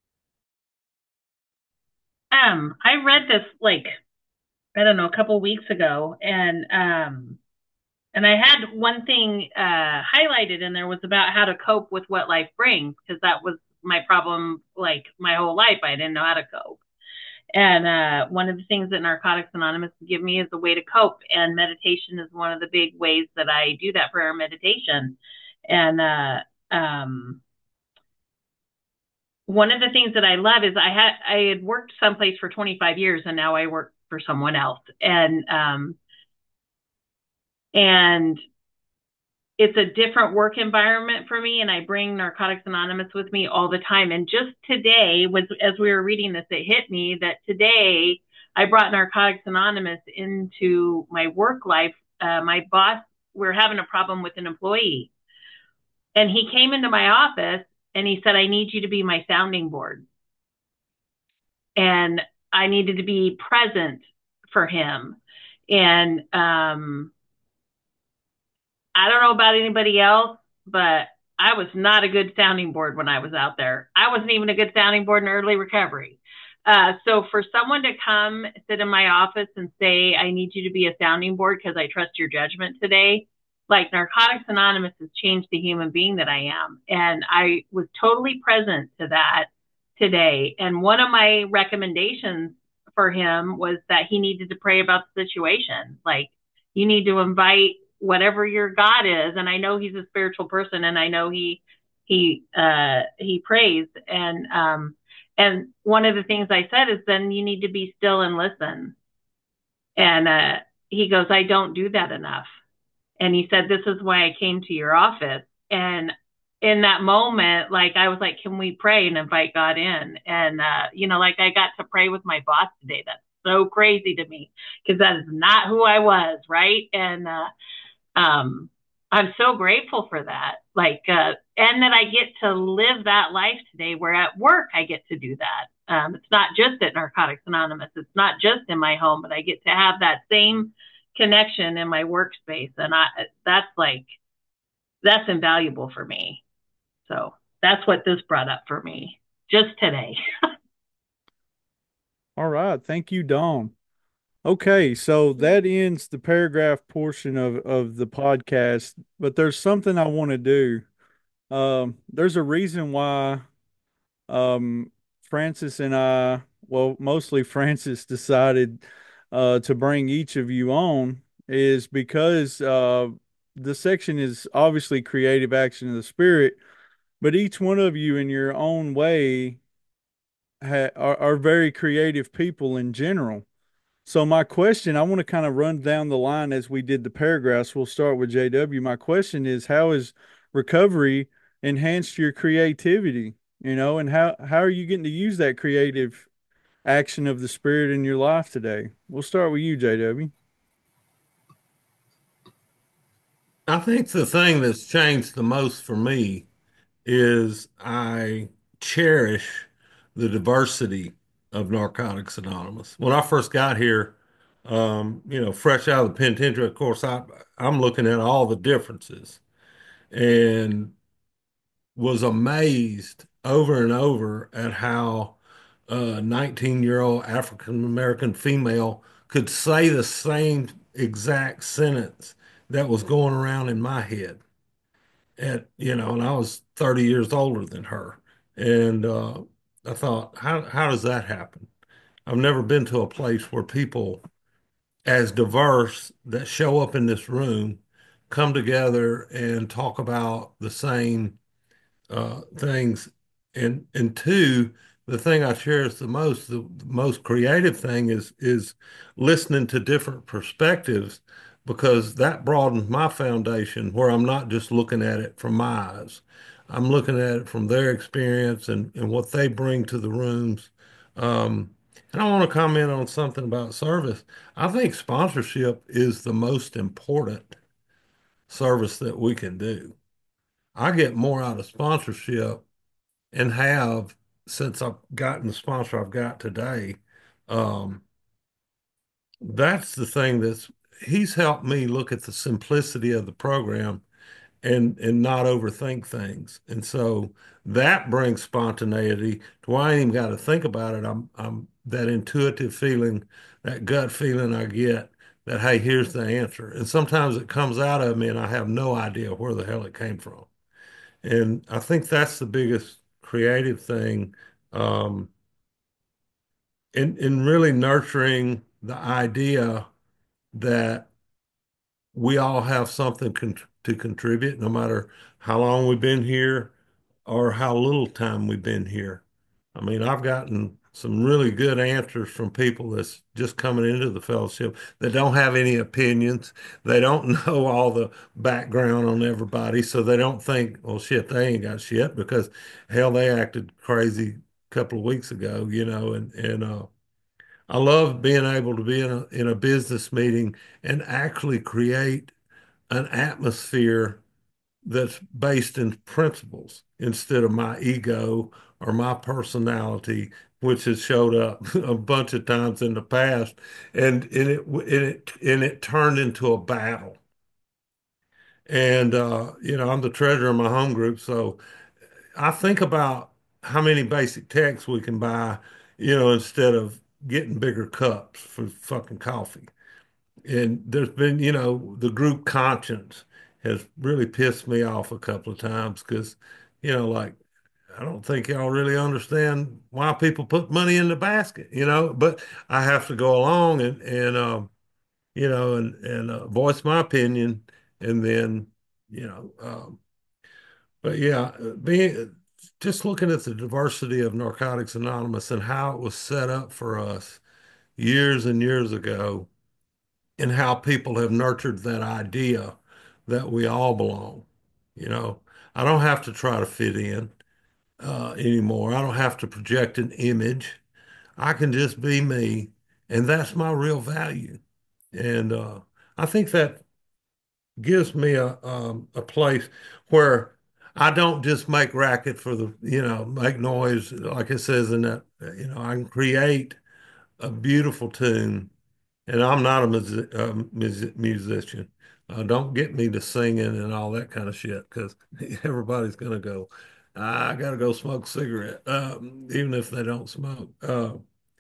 S5: Um, I read this like I don't know, a couple weeks ago, and um, and I had one thing uh, highlighted in there was about how to cope with what life brings, because that was my problem, like my whole life. I didn't know how to cope, and uh, one of the things that Narcotics Anonymous give me is a way to cope, and meditation is one of the big ways that I do that. Prayer meditation, and uh, um, one of the things that I love is I had I had worked someplace for twenty-five years, and now I work for someone else. And um, And it's a different work environment for me, and I bring Narcotics Anonymous with me all the time. And just today, was as we were reading this, it hit me that today I brought Narcotics Anonymous into my work life. Uh, my boss, we're having a problem with an employee, and he came into my office and he said, "I need you to be my sounding board." And I needed to be present for him. And um, I don't know about anybody else, but I was not a good sounding board when I was out there. I wasn't even a good sounding board in early recovery. Uh, so for someone to come sit in my office and say, "I need you to be a sounding board because I trust your judgment today," like Narcotics Anonymous has changed the human being that I am. And I was totally present to that today. And one of my recommendations for him was that he needed to pray about the situation. Like, you need to invite whatever your God is. And I know he's a spiritual person, and I know he, he, uh, he prays. And, um, and one of the things I said is, then you need to be still and listen. And, uh, he goes, "I don't do that enough." And he said, "This is why I came to your office." And in that moment, like, I was like, "Can we pray and invite God in?" And, uh, you know, like, I got to pray with my boss today. That's so crazy to me because that is not who I was. Right. And, uh, um, I'm so grateful for that. Like, uh, and that I get to live that life today where at work I get to do that. Um, it's not just at Narcotics Anonymous. It's not just in my home, but I get to have that same connection in my workspace. And I, that's like, that's invaluable for me. So that's what this brought up for me just today.
S1: All right. Thank you, Dawn. Okay, so that ends the paragraph portion of, of the podcast, but there's something I want to do. Um, there's a reason why um, Francis and I, well, mostly Francis decided uh, to bring each of you on is because uh, the section is obviously creative action of the spirit, but each one of you in your own way ha- are, are very creative people in general. So my question, I want to kind of run down the line as we did the paragraphs. We'll start with J W. My question is, how has recovery enhanced your creativity? You know, and how how are you getting to use that creative action of the spirit in your life today? We'll start with you, J W.
S6: I think the thing that's changed the most for me is I cherish the diversity of Narcotics Anonymous. When I first got here, um, you know, fresh out of the penitentiary, of course, I I'm looking at all the differences and was amazed over and over at how a nineteen year old African American female could say the same exact sentence that was going around in my head. At, you know, and I was thirty years older than her. And uh, I thought, how, how does that happen? I've never been to a place where people as diverse that show up in this room come together and talk about the same uh, things. And and two, the thing I cherish the most, the, the most creative thing is is listening to different perspectives because that broadens my foundation where I'm not just looking at it from my eyes. I'm looking at it from their experience and, and what they bring to the rooms. Um, and I want to comment on something about service. I think sponsorship is the most important service that we can do. I get more out of sponsorship and have since I've gotten the sponsor I've got today. Um, that's the thing that's he's helped me look at the simplicity of the program and and not overthink things. And so that brings spontaneity to why I ain't even got to think about it. I'm I'm that intuitive feeling, that gut feeling I get that, hey, here's the answer. And sometimes it comes out of me and I have no idea where the hell it came from. And I think that's the biggest creative thing um, in in really nurturing the idea that we all have something con to contribute, no matter how long we've been here or how little time we've been here. I mean, I've gotten some really good answers from people that's just coming into the fellowship that don't have any opinions. They don't know all the background on everybody, so they don't think, well, shit, they ain't got shit because hell, they acted crazy a couple of weeks ago, you know, and and uh, I love being able to be in a in a business meeting and actually create an atmosphere that's based in principles instead of my ego or my personality, which has showed up a bunch of times in the past, and, and it and it and it turned into a battle. And uh, you know, I'm the treasurer of my home group, so I think about how many basic texts we can buy, you know, instead of getting bigger cups for fucking coffee. And there's been, you know, the group conscience has really pissed me off a couple of times because, you know, like, I don't think y'all really understand why people put money in the basket, you know, but I have to go along and, and, um, you know, and, and uh, voice my opinion. And then, you know, um, but yeah, being just looking at the diversity of Narcotics Anonymous and how it was set up for us years and years ago and how people have nurtured that idea that we all belong. You know, I don't have to try to fit in uh, anymore. I don't have to project an image. I can just be me, and that's my real value. And uh, I think that gives me a um, a place where I don't just make racket for the, you know, make noise like it says in that, you know, I can create a beautiful tune. And I'm not a mus- uh, mus- musician. Uh, don't get me to singing and all that kind of shit because everybody's going to go, I got to go smoke a cigarette, um, even if they don't smoke. Uh,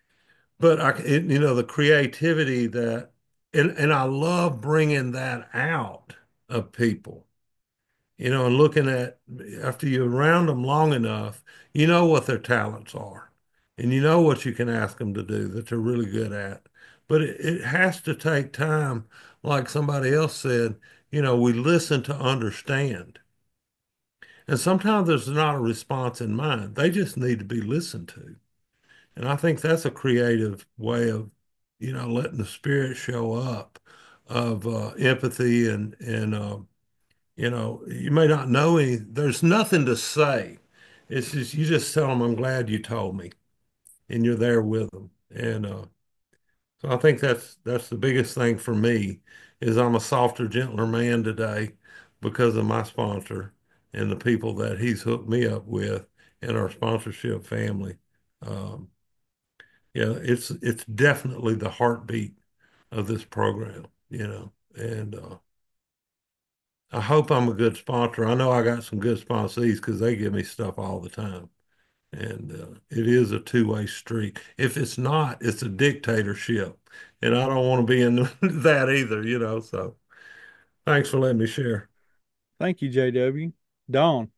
S6: but I, it, you know, the creativity that, and, and I love bringing that out of people, you know, and looking at after you're around them long enough, you know what their talents are, and you know what you can ask them to do that they're really good at. But it, it has to take time, like somebody else said, you know, we listen to understand. And sometimes there's not a response in mind. They just need to be listened to. And I think that's a creative way of, you know, letting the spirit show up of uh, empathy and and uh, you know, you may not know any, there's nothing to say. It's just, you just tell them, I'm glad you told me, and you're there with them. And uh, so I think that's that's the biggest thing for me is I'm a softer, gentler man today because of my sponsor and the people that he's hooked me up with in our sponsorship family. Um, yeah, it's it's definitely the heartbeat of this program, you know, and uh, I hope I'm a good sponsor. I know I got some good sponsees because they give me stuff all the time. And uh, it is a two-way street. If it's not, it's a dictatorship. And I don't want to be in that either, you know. So thanks for letting me share.
S1: Thank you, J W. Dawn.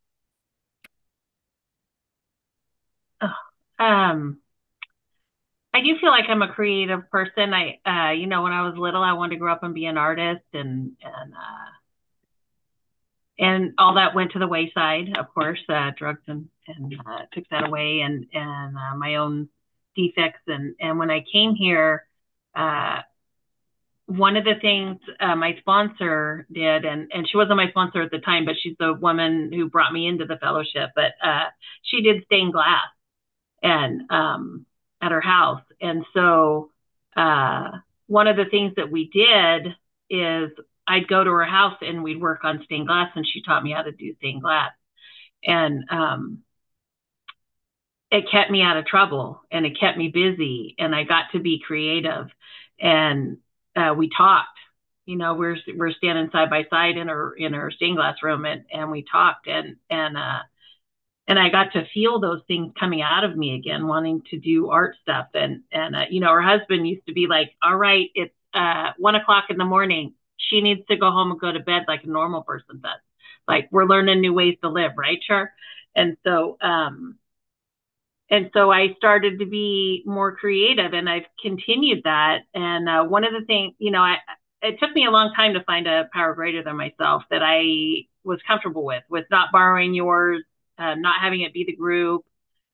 S5: Um, I do feel like I'm a creative person. I, uh, you know, when I was little, I wanted to grow up and be an artist, and and uh, and all that went to the wayside. Of course, uh, drugs and and uh, took that away, and and uh, my own defects, and and when I came here, uh, one of the things uh, my sponsor did, and and she wasn't my sponsor at the time, but she's the woman who brought me into the fellowship. But uh, she did stained glass, and um, at her house. And so uh, one of the things that we did is I'd go to her house and we'd work on stained glass, and she taught me how to do stained glass. And um, it kept me out of trouble, and it kept me busy, and I got to be creative. And uh, we talked. You know, we're we're standing side by side in her in her stained glass room, and and we talked, and and uh, and I got to feel those things coming out of me again, wanting to do art stuff. And, and, uh, you know, her husband used to be like, all right, it's, uh, one o'clock in the morning. She needs to go home and go to bed like a normal person does. Like, we're learning new ways to live, right, Char? And so, um, and so I started to be more creative, and I've continued that. And, uh, one of the things, you know, I, it took me a long time to find a power greater than myself that I was comfortable with, with not borrowing yours, Uh, not having it be the group,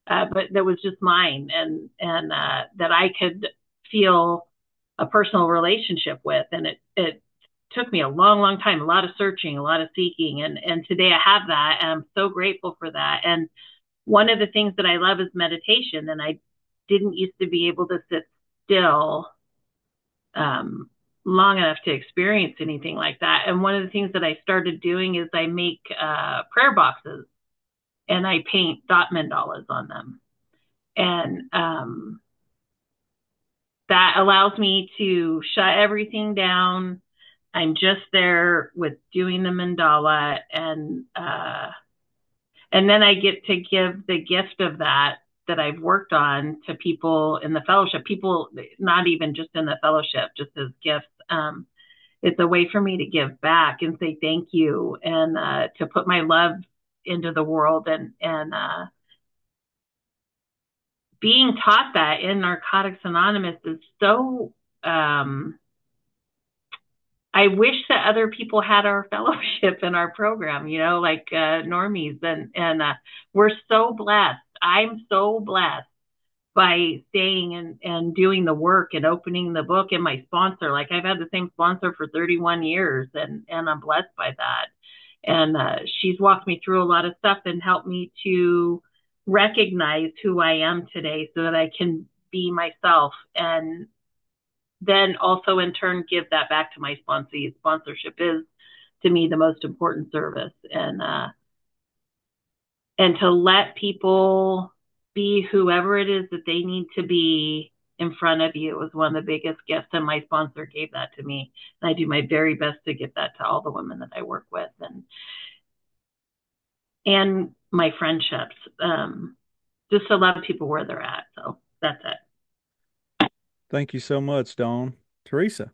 S5: uh, but that was just mine, and and uh, that I could feel a personal relationship with. And it it took me a long, long time, a lot of searching, a lot of seeking, and and today I have that, and I'm so grateful for that. And one of the things that I love is meditation, and I didn't used to be able to sit still um, long enough to experience anything like that. And one of the things that I started doing is I make uh, prayer boxes, and I paint dot mandalas on them. And um, that allows me to shut everything down. I'm just there with doing the mandala, and uh, and then I get to give the gift of that that I've worked on to people in the fellowship, people not even just in the fellowship, just as gifts. Um, it's a way for me to give back and say thank you, and uh, to put my love into the world. And and uh, being taught that in Narcotics Anonymous is so. Um, I wish that other people had our fellowship in our program, you know, like uh, normies, and and uh, we're so blessed. I'm so blessed by staying and, and doing the work and opening the book, and my sponsor. Like, I've had the same sponsor for thirty-one years, and, and I'm blessed by that. And uh, she's walked me through a lot of stuff and helped me to recognize who I am today so that I can be myself, and then also in turn give that back to my sponsee. Sponsorship is, to me, the most important service. And uh, and to let people be whoever it is that they need to be in front of you was one of the biggest gifts, and my sponsor gave that to me. And I do my very best to give that to all the women that I work with, and and my friendships, um, just to love people where they're at. So that's it.
S1: Thank you so much, Dawn. Teresa.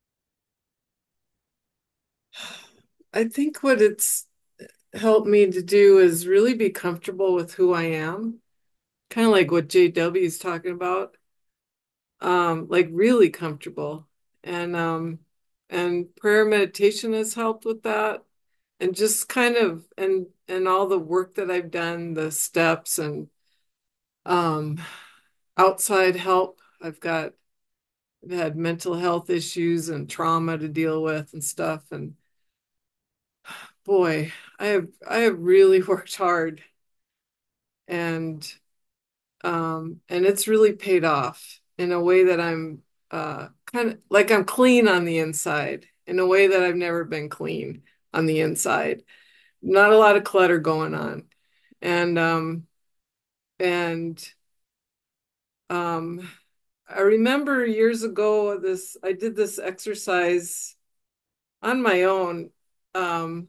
S4: I think what it's helped me to do is really be comfortable with who I am, kind of like what J W is talking about, um, like really comfortable. And um, and prayer meditation has helped with that, and just kind of and and all the work that I've done, the steps and um, outside help. I've got I've had mental health issues and trauma to deal with and stuff, and boy, I have I have really worked hard, and um and it's really paid off in a way that I'm uh kind of like I'm clean on the inside in a way that I've never been clean on the inside. Not a lot of clutter going on. And um and um I remember years ago this I did this exercise on my own, um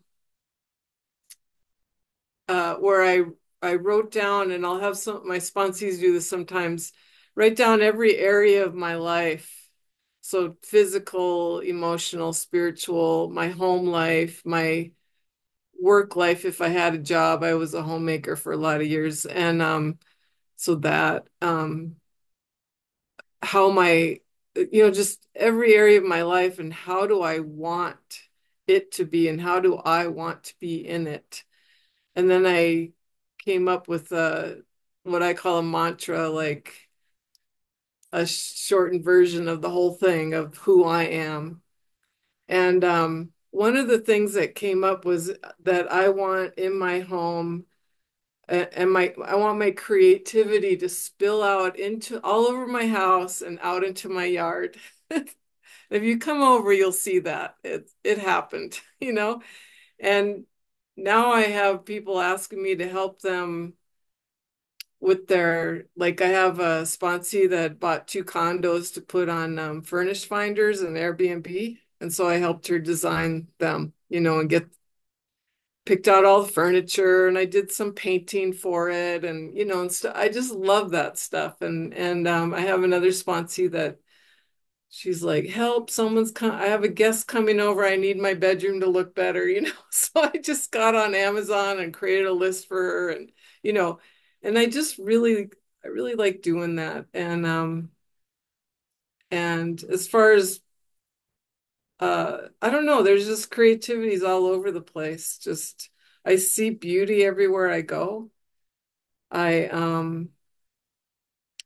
S4: uh, where I I wrote down, and I'll have some my sponsees do this sometimes, write down every area of my life. So physical, emotional, spiritual, my home life, my work life. If I had a job, I was a homemaker for a lot of years. And um, so that um, how my, you know, just every area of my life, and how do I want it to be, and how do I want to be in it? And then I came up with a what I call a mantra, like a shortened version of the whole thing of who I am. And um, one of the things that came up was that I want in my home, and my I want my creativity to spill out into all over my house and out into my yard. If you come over, you'll see that it it happened, you know. And now I have people asking me to help them with their, like, I have a sponsee that bought two condos to put on um, furnished finders and Airbnb. And so I helped her design them, you know, and get picked out all the furniture, and I did some painting for it, and you know, and st- I just love that stuff. And and um, I have another sponsee that she's like, help, someone's come, I have a guest coming over, I need my bedroom to look better, you know. So I just got on Amazon and created a list for her, and you know, and I just really I really like doing that. And um and as far as uh I don't know, there's just creativities all over the place. Just I see beauty everywhere I go. I um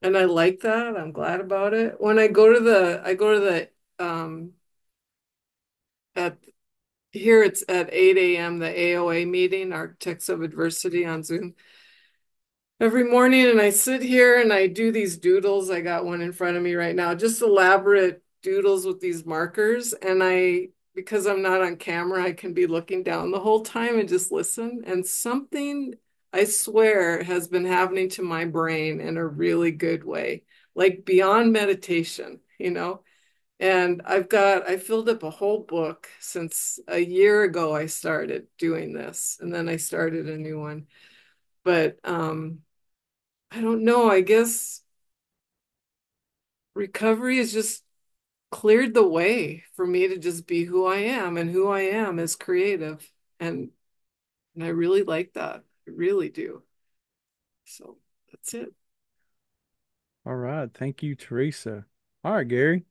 S4: And I like that. I'm glad about it. When I go to the, I go to the, um, at here it's at eight a m, the A O A meeting, Architects of Adversity on Zoom every morning. And I sit here and I do these doodles. I got one in front of me right now, just elaborate doodles with these markers. And I, because I'm not on camera, I can be looking down the whole time and just listen. And something, I swear, has been happening to my brain in a really good way, like beyond meditation, you know? And I've got, I filled up a whole book since a year ago I started doing this, and then I started a new one. But um, I don't know, I guess recovery has just cleared the way for me to just be who I am, and who I am is creative. And, and I really like that. I really do. So that's it.
S1: All right. Thank you, Teresa. All right, Gary.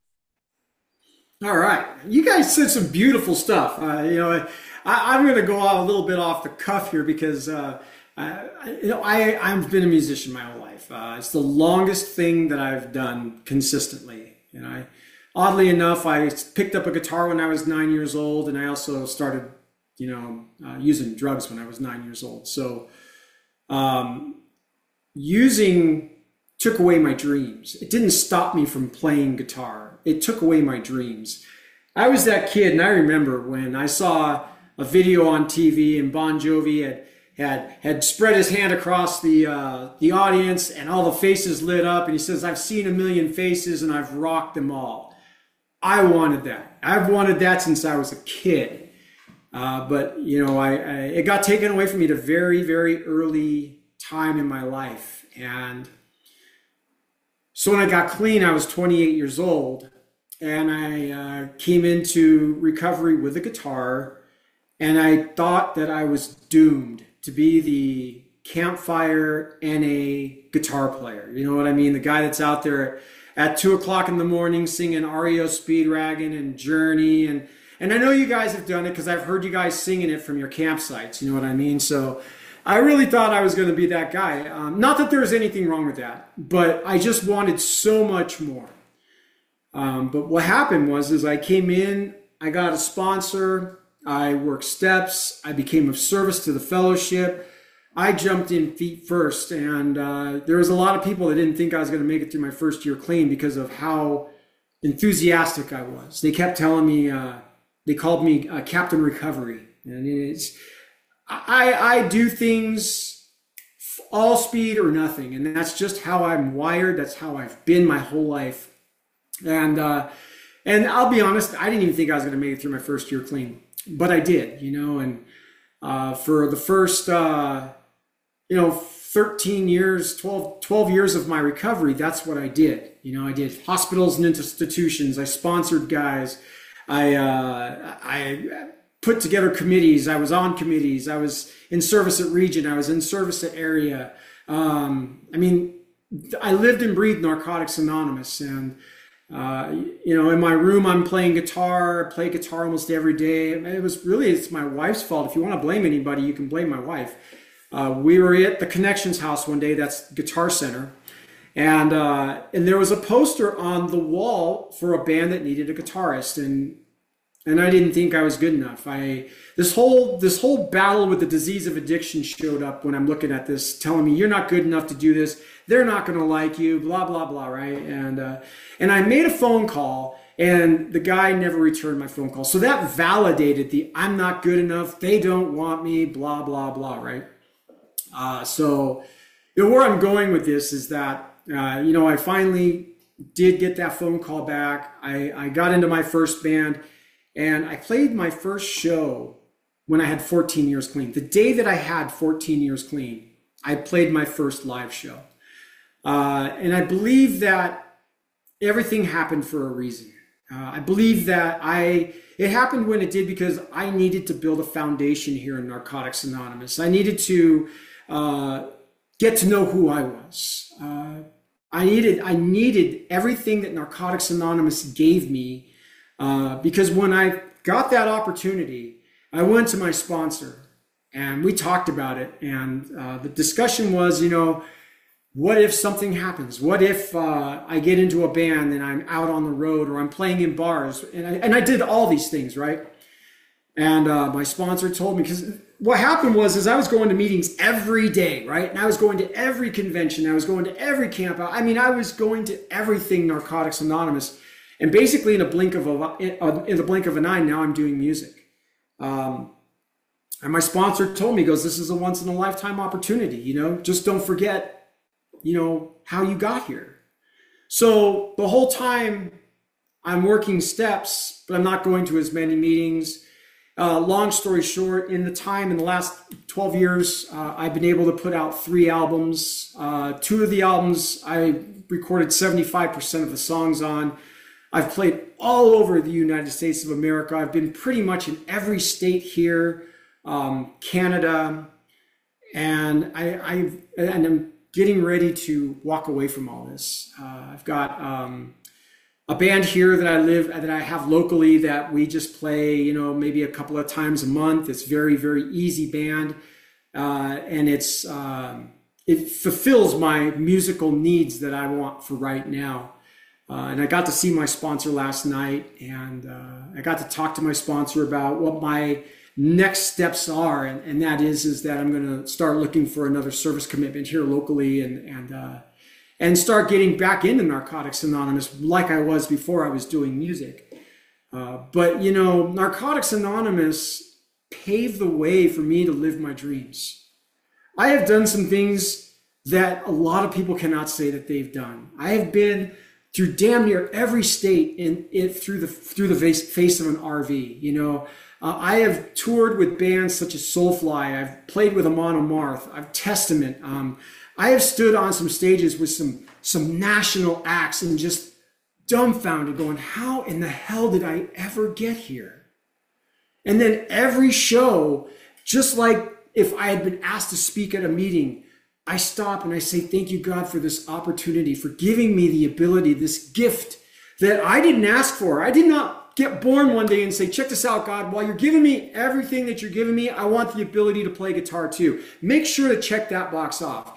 S3: All right, you guys said some beautiful stuff. Uh, you know, I, I'm going to go out a little bit off the cuff here because, uh, I, you know, I I've been a musician my whole life. Uh, it's the longest thing that I've done consistently. You know, I, oddly enough, I picked up a guitar when I was nine years old, and I also started, you know, uh, using drugs when I was nine years old. So, um, using took away my dreams. It didn't stop me from playing guitar. It took away my dreams. I was that kid, and I remember when I saw a video on T V and Bon Jovi had had had spread his hand across the uh, the audience, and all the faces lit up, and he says, "I've seen a million faces, and I've rocked them all." I wanted that. I've wanted that since I was a kid. Uh, but you know, I, I it got taken away from me at a very, very early time in my life, and so when I got clean, I was twenty-eight years old, and I uh, came into recovery with a guitar, and I thought that I was doomed to be the campfire N A guitar player. You know what I mean? The guy that's out there at two o'clock in the morning singing R E O Speedwagon and Journey, and and I know you guys have done it because I've heard you guys singing it from your campsites. You know what I mean? So I really thought I was going to be that guy. Um, not that there was anything wrong with that, but I just wanted so much more. Um, but what happened was, is I came in, I got a sponsor, I worked steps, I became of service to the fellowship. I jumped in feet first, and uh, there was a lot of people that didn't think I was going to make it through my first year clean because of how enthusiastic I was. They kept telling me, uh, they called me uh, Captain Recovery, and it's I, I do things all speed or nothing, and that's just how I'm wired. That's how I've been my whole life. And uh, and I'll be honest, I didn't even think I was going to make it through my first year clean, but I did, you know. And uh, for the first, uh, you know, thirteen years, twelve, twelve years of my recovery, that's what I did. You know, I did hospitals and institutions. I sponsored guys. I uh, I. put together committees. I was on committees. I was in service at region. I was in service at area. Um, I mean, I lived and breathed Narcotics Anonymous. And, uh, you know, in my room, I'm playing guitar. I play guitar almost every day. It was really, it's my wife's fault. If you want to blame anybody, you can blame my wife. Uh, we were at the Connections House one day. That's Guitar Center. And, uh, and there was a poster on the wall for a band that needed a guitarist. And And I didn't think I was good enough. I this whole this whole battle with the disease of addiction showed up when I'm looking at this, telling me you're not good enough to do this. They're not going to like you. Blah blah blah. Right? And uh, and I made a phone call, and the guy never returned my phone call. So that validated the I'm not good enough. They don't want me. Blah blah blah. Right? Uh, so you know, where I'm going with this is that uh, you know I finally did get that phone call back. I I got into my first band. And I played my first show when I had fourteen years clean. The day that I had fourteen years clean, I played my first live show. Uh, and I believe that everything happened for a reason. Uh, I believe that I it happened when it did because I needed to build a foundation here in Narcotics Anonymous. I needed to uh, get to know who I was. Uh, I needed I needed everything that Narcotics Anonymous gave me. Uh, because when I got that opportunity, I went to my sponsor and we talked about it. And uh, the discussion was, you know, what if something happens? What if uh, I get into a band and I'm out on the road, or I'm playing in bars? And I, and I did all these things, right? And uh, my sponsor told me, because what happened was, is I was going to meetings every day, right? And I was going to every convention. I was going to every camp out. I mean, I was going to everything Narcotics Anonymous. And basically in a blink of a, in the blink of an eye, now I'm doing music. Um, and my sponsor told me, he goes, this is a once in a lifetime opportunity, you know, just don't forget, you know, how you got here. So the whole time I'm working steps, but I'm not going to as many meetings. Uh, long story short, in the time, in the last twelve years, uh, I've been able to put out three albums. Uh, two of the albums I recorded seventy-five percent of the songs on. I've played all over the United States of America. I've been pretty much in every state here, um, Canada, and I, I and I'm getting ready to walk away from all this. Uh, I've got um, a band here that I live, that I have locally, that we just play, you know, maybe a couple of times a month. It's very, very easy band, uh, and it's um, it fulfills my musical needs that I want for right now. Uh, and I got to see my sponsor last night, and uh, I got to talk to my sponsor about what my next steps are, and, and that is is that I'm going to start looking for another service commitment here locally, and and uh, and start getting back into Narcotics Anonymous like I was before I was doing music. Uh, but you know, Narcotics Anonymous paved the way for me to live my dreams. I have done some things that a lot of people cannot say that they've done. I have been through damn near every state in it through the through the face, face of an R V. You know, uh, I have toured with bands such as Soulfly. I've played with Amon Amarth. I've Testament. Um, I have stood on some stages with some some national acts and just dumbfounded, going, "How in the hell did I ever get here?" And then every show, just like if I had been asked to speak at a meeting, I stop and I say, thank you, God, for this opportunity, for giving me the ability, this gift that I didn't ask for. I did not get born one day and say, check this out, God, while you're giving me everything that you're giving me, I want the ability to play guitar too. Make sure to check that box off.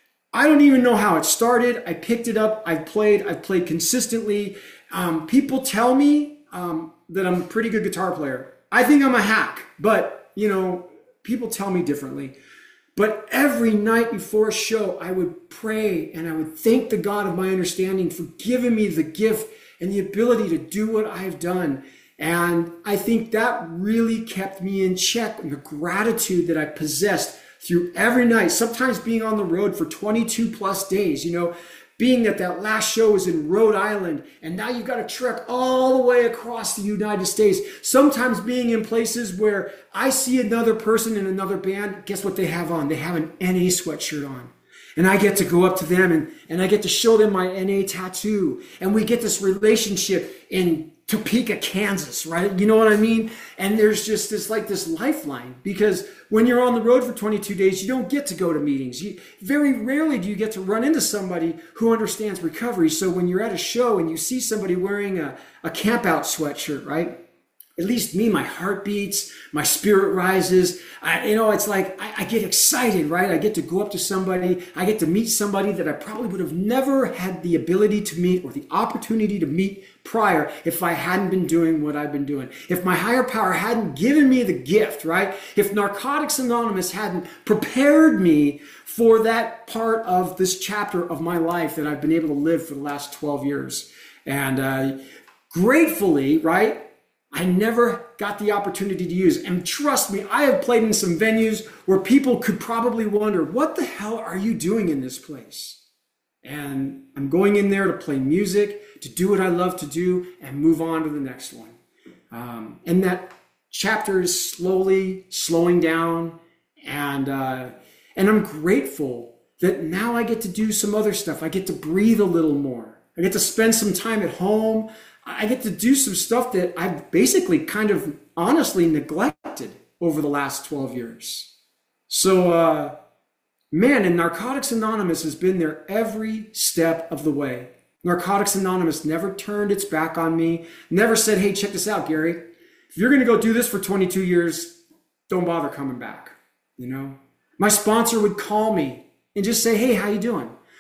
S3: I don't even know how it started. I picked it up. I've played. I've played consistently. Um, people tell me um, that I'm a pretty good guitar player. I think I'm a hack, but, you know, people tell me differently. But every night before a show, I would pray and I would thank the God of my understanding for giving me the gift and the ability to do what I've done. And I think that really kept me in check, and the gratitude that I possessed through every night, sometimes being on the road for twenty-two plus days, you know, being that that last show was in Rhode Island, and now you've got to trek all the way across the United States, sometimes being in places where I see another person in another band, guess what they have on? They have an N A sweatshirt on. And I get to go up to them and, and I get to show them my N A tattoo. And we get this relationship in Topeka, Kansas, right? You know what I mean? And there's just this like this lifeline, because when you're on the road for twenty-two days, you don't get to go to meetings. You, very rarely do you get to run into somebody who understands recovery. So when you're at a show and you see somebody wearing a, a camp out sweatshirt, right? At least me, my heart beats, my spirit rises. I, you know, it's like I, I get excited, right? I get to go up to somebody. I get to meet somebody that I probably would have never had the ability to meet or the opportunity to meet prior if I hadn't been doing what I've been doing. If my higher power hadn't given me the gift, right? If Narcotics Anonymous hadn't prepared me for that part of this chapter of my life that I've been able to live for the last twelve years. And uh, gratefully, right? I never got the opportunity to use. And trust me, I have played in some venues where people could probably wonder, what the hell are you doing in this place? And I'm going in there to play music, to do what I love to do, and move on to the next one. Um, and that chapter is slowly slowing down. And, uh, and I'm grateful that now I get to do some other stuff. I get to breathe a little more. I get to spend some time at home. I get to do some stuff that I've basically kind of honestly neglected over the last twelve years. So, uh, man, and Narcotics Anonymous has been there every step of the way. Narcotics Anonymous never turned its back on me, never said, hey, check this out, Gary. If you're going to go do this for twenty-two years, don't bother coming back. You know, my sponsor would call me and just say, hey, how you doing?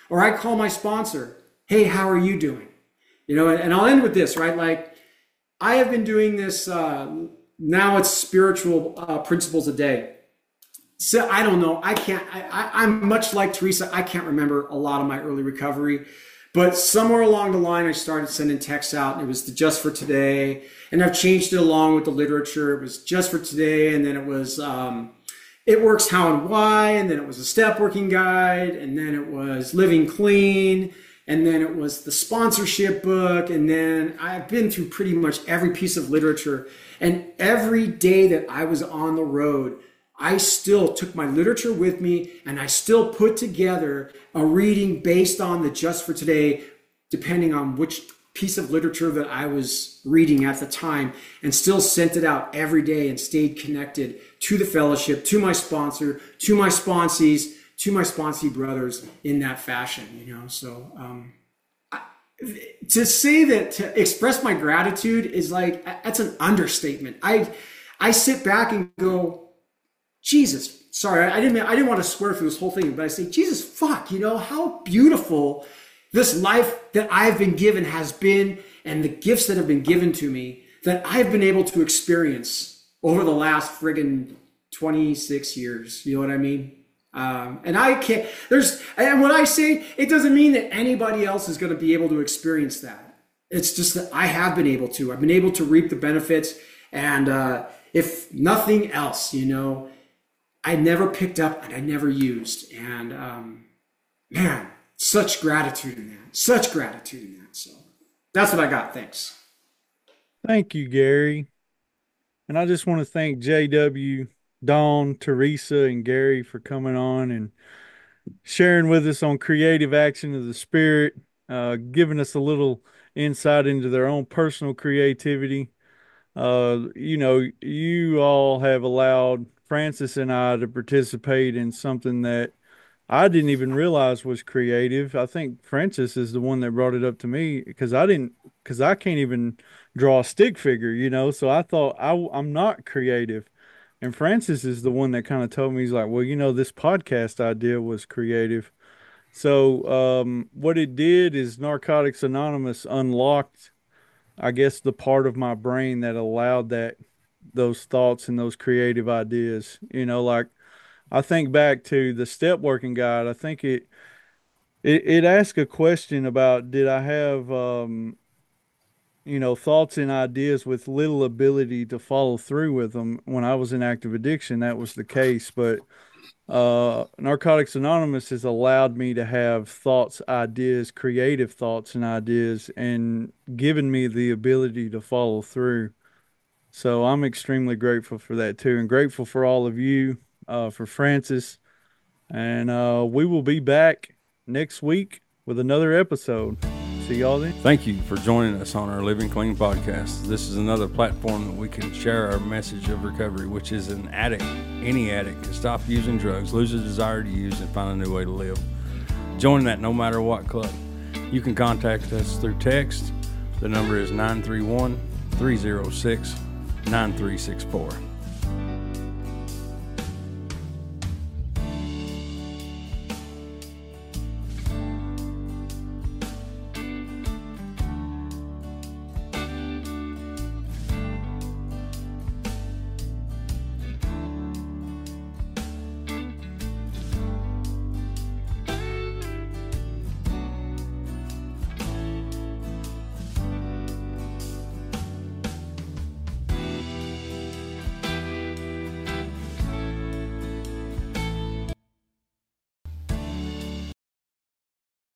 S3: Or I call my sponsor, hey, how are you doing? You know, and, and I'll end with this, right? Like, I have been doing this, uh, now it's spiritual uh, principles a day. So I don't know. I can't, I, I, I'm much like Teresa. I can't remember a lot of my early recovery, but somewhere along the line, I started sending texts out, and it was the just for today. And I've changed it along with the literature. It was just for today. And then it was, um, it works how and why. And then it was a step working guide. And then it was living clean. And then it was the sponsorship book. And then I've been through pretty much every piece of literature. And every day that I was on the road, I still took my literature with me, and I still put together a reading based on the just for today, depending on which piece of literature that I was reading at the time, and still sent it out every day and stayed connected to the fellowship, to my sponsor, to my sponsees, to my sponsee brothers in that fashion, you know. So um, I, to say that, to express my gratitude is like, that's an understatement. I I sit back and go, Jesus, sorry, I didn't I didn't want to swear through this whole thing, but I say, Jesus, fuck, you know, how beautiful this life that I've been given has been, and the gifts that have been given to me that I've been able to experience over the last friggin' twenty-six years. You know what I mean? Um, and I can't, there's, and when I say, it doesn't mean that anybody else is going to be able to experience that. It's just that I have been able to. I've been able to reap the benefits, and uh, if nothing else, you know, I never picked up and I never used. And um, man, such gratitude in that. Such gratitude in that. So that's what I got. Thanks.
S1: Thank you, Gary. And I just want to thank J W, Dawn, Teresa, and Gary for coming on and sharing with us on creative action of the Spirit, uh, giving us a little insight into their own personal creativity. Uh, you know, you all have allowed Francis and I to participate in something that I didn't even realize was creative. I think Francis is the one that brought it up to me, because I didn't, because I can't even draw a stick figure, you know, so I thought I, I'm not creative. And Francis is the one that kind of told me, he's like, well, you know, this podcast idea was creative. So um, what it did is Narcotics Anonymous unlocked, I guess, the part of my brain that allowed that, those thoughts and those creative ideas. You know, like I think back to the step working guide. I think it, it, it asked a question about, did I have, um, you know, thoughts and ideas with little ability to follow through with them. When I was in active addiction, that was the case. But uh, Narcotics Anonymous has allowed me to have thoughts, ideas, creative thoughts and ideas, and given me the ability to follow through. So I'm extremely grateful for that too, and grateful for all of you, uh, for Francis. And uh, we will be back next week with another episode. See y'all then.
S7: Thank you for joining us on our Living Clean podcast. This is another platform that we can share our message of recovery, which is an addict, any addict, can stop using drugs, lose a desire to use, and find a new way to live. Join that no matter what club. You can contact us through text. The number is nine three one, three oh six, nine three six four.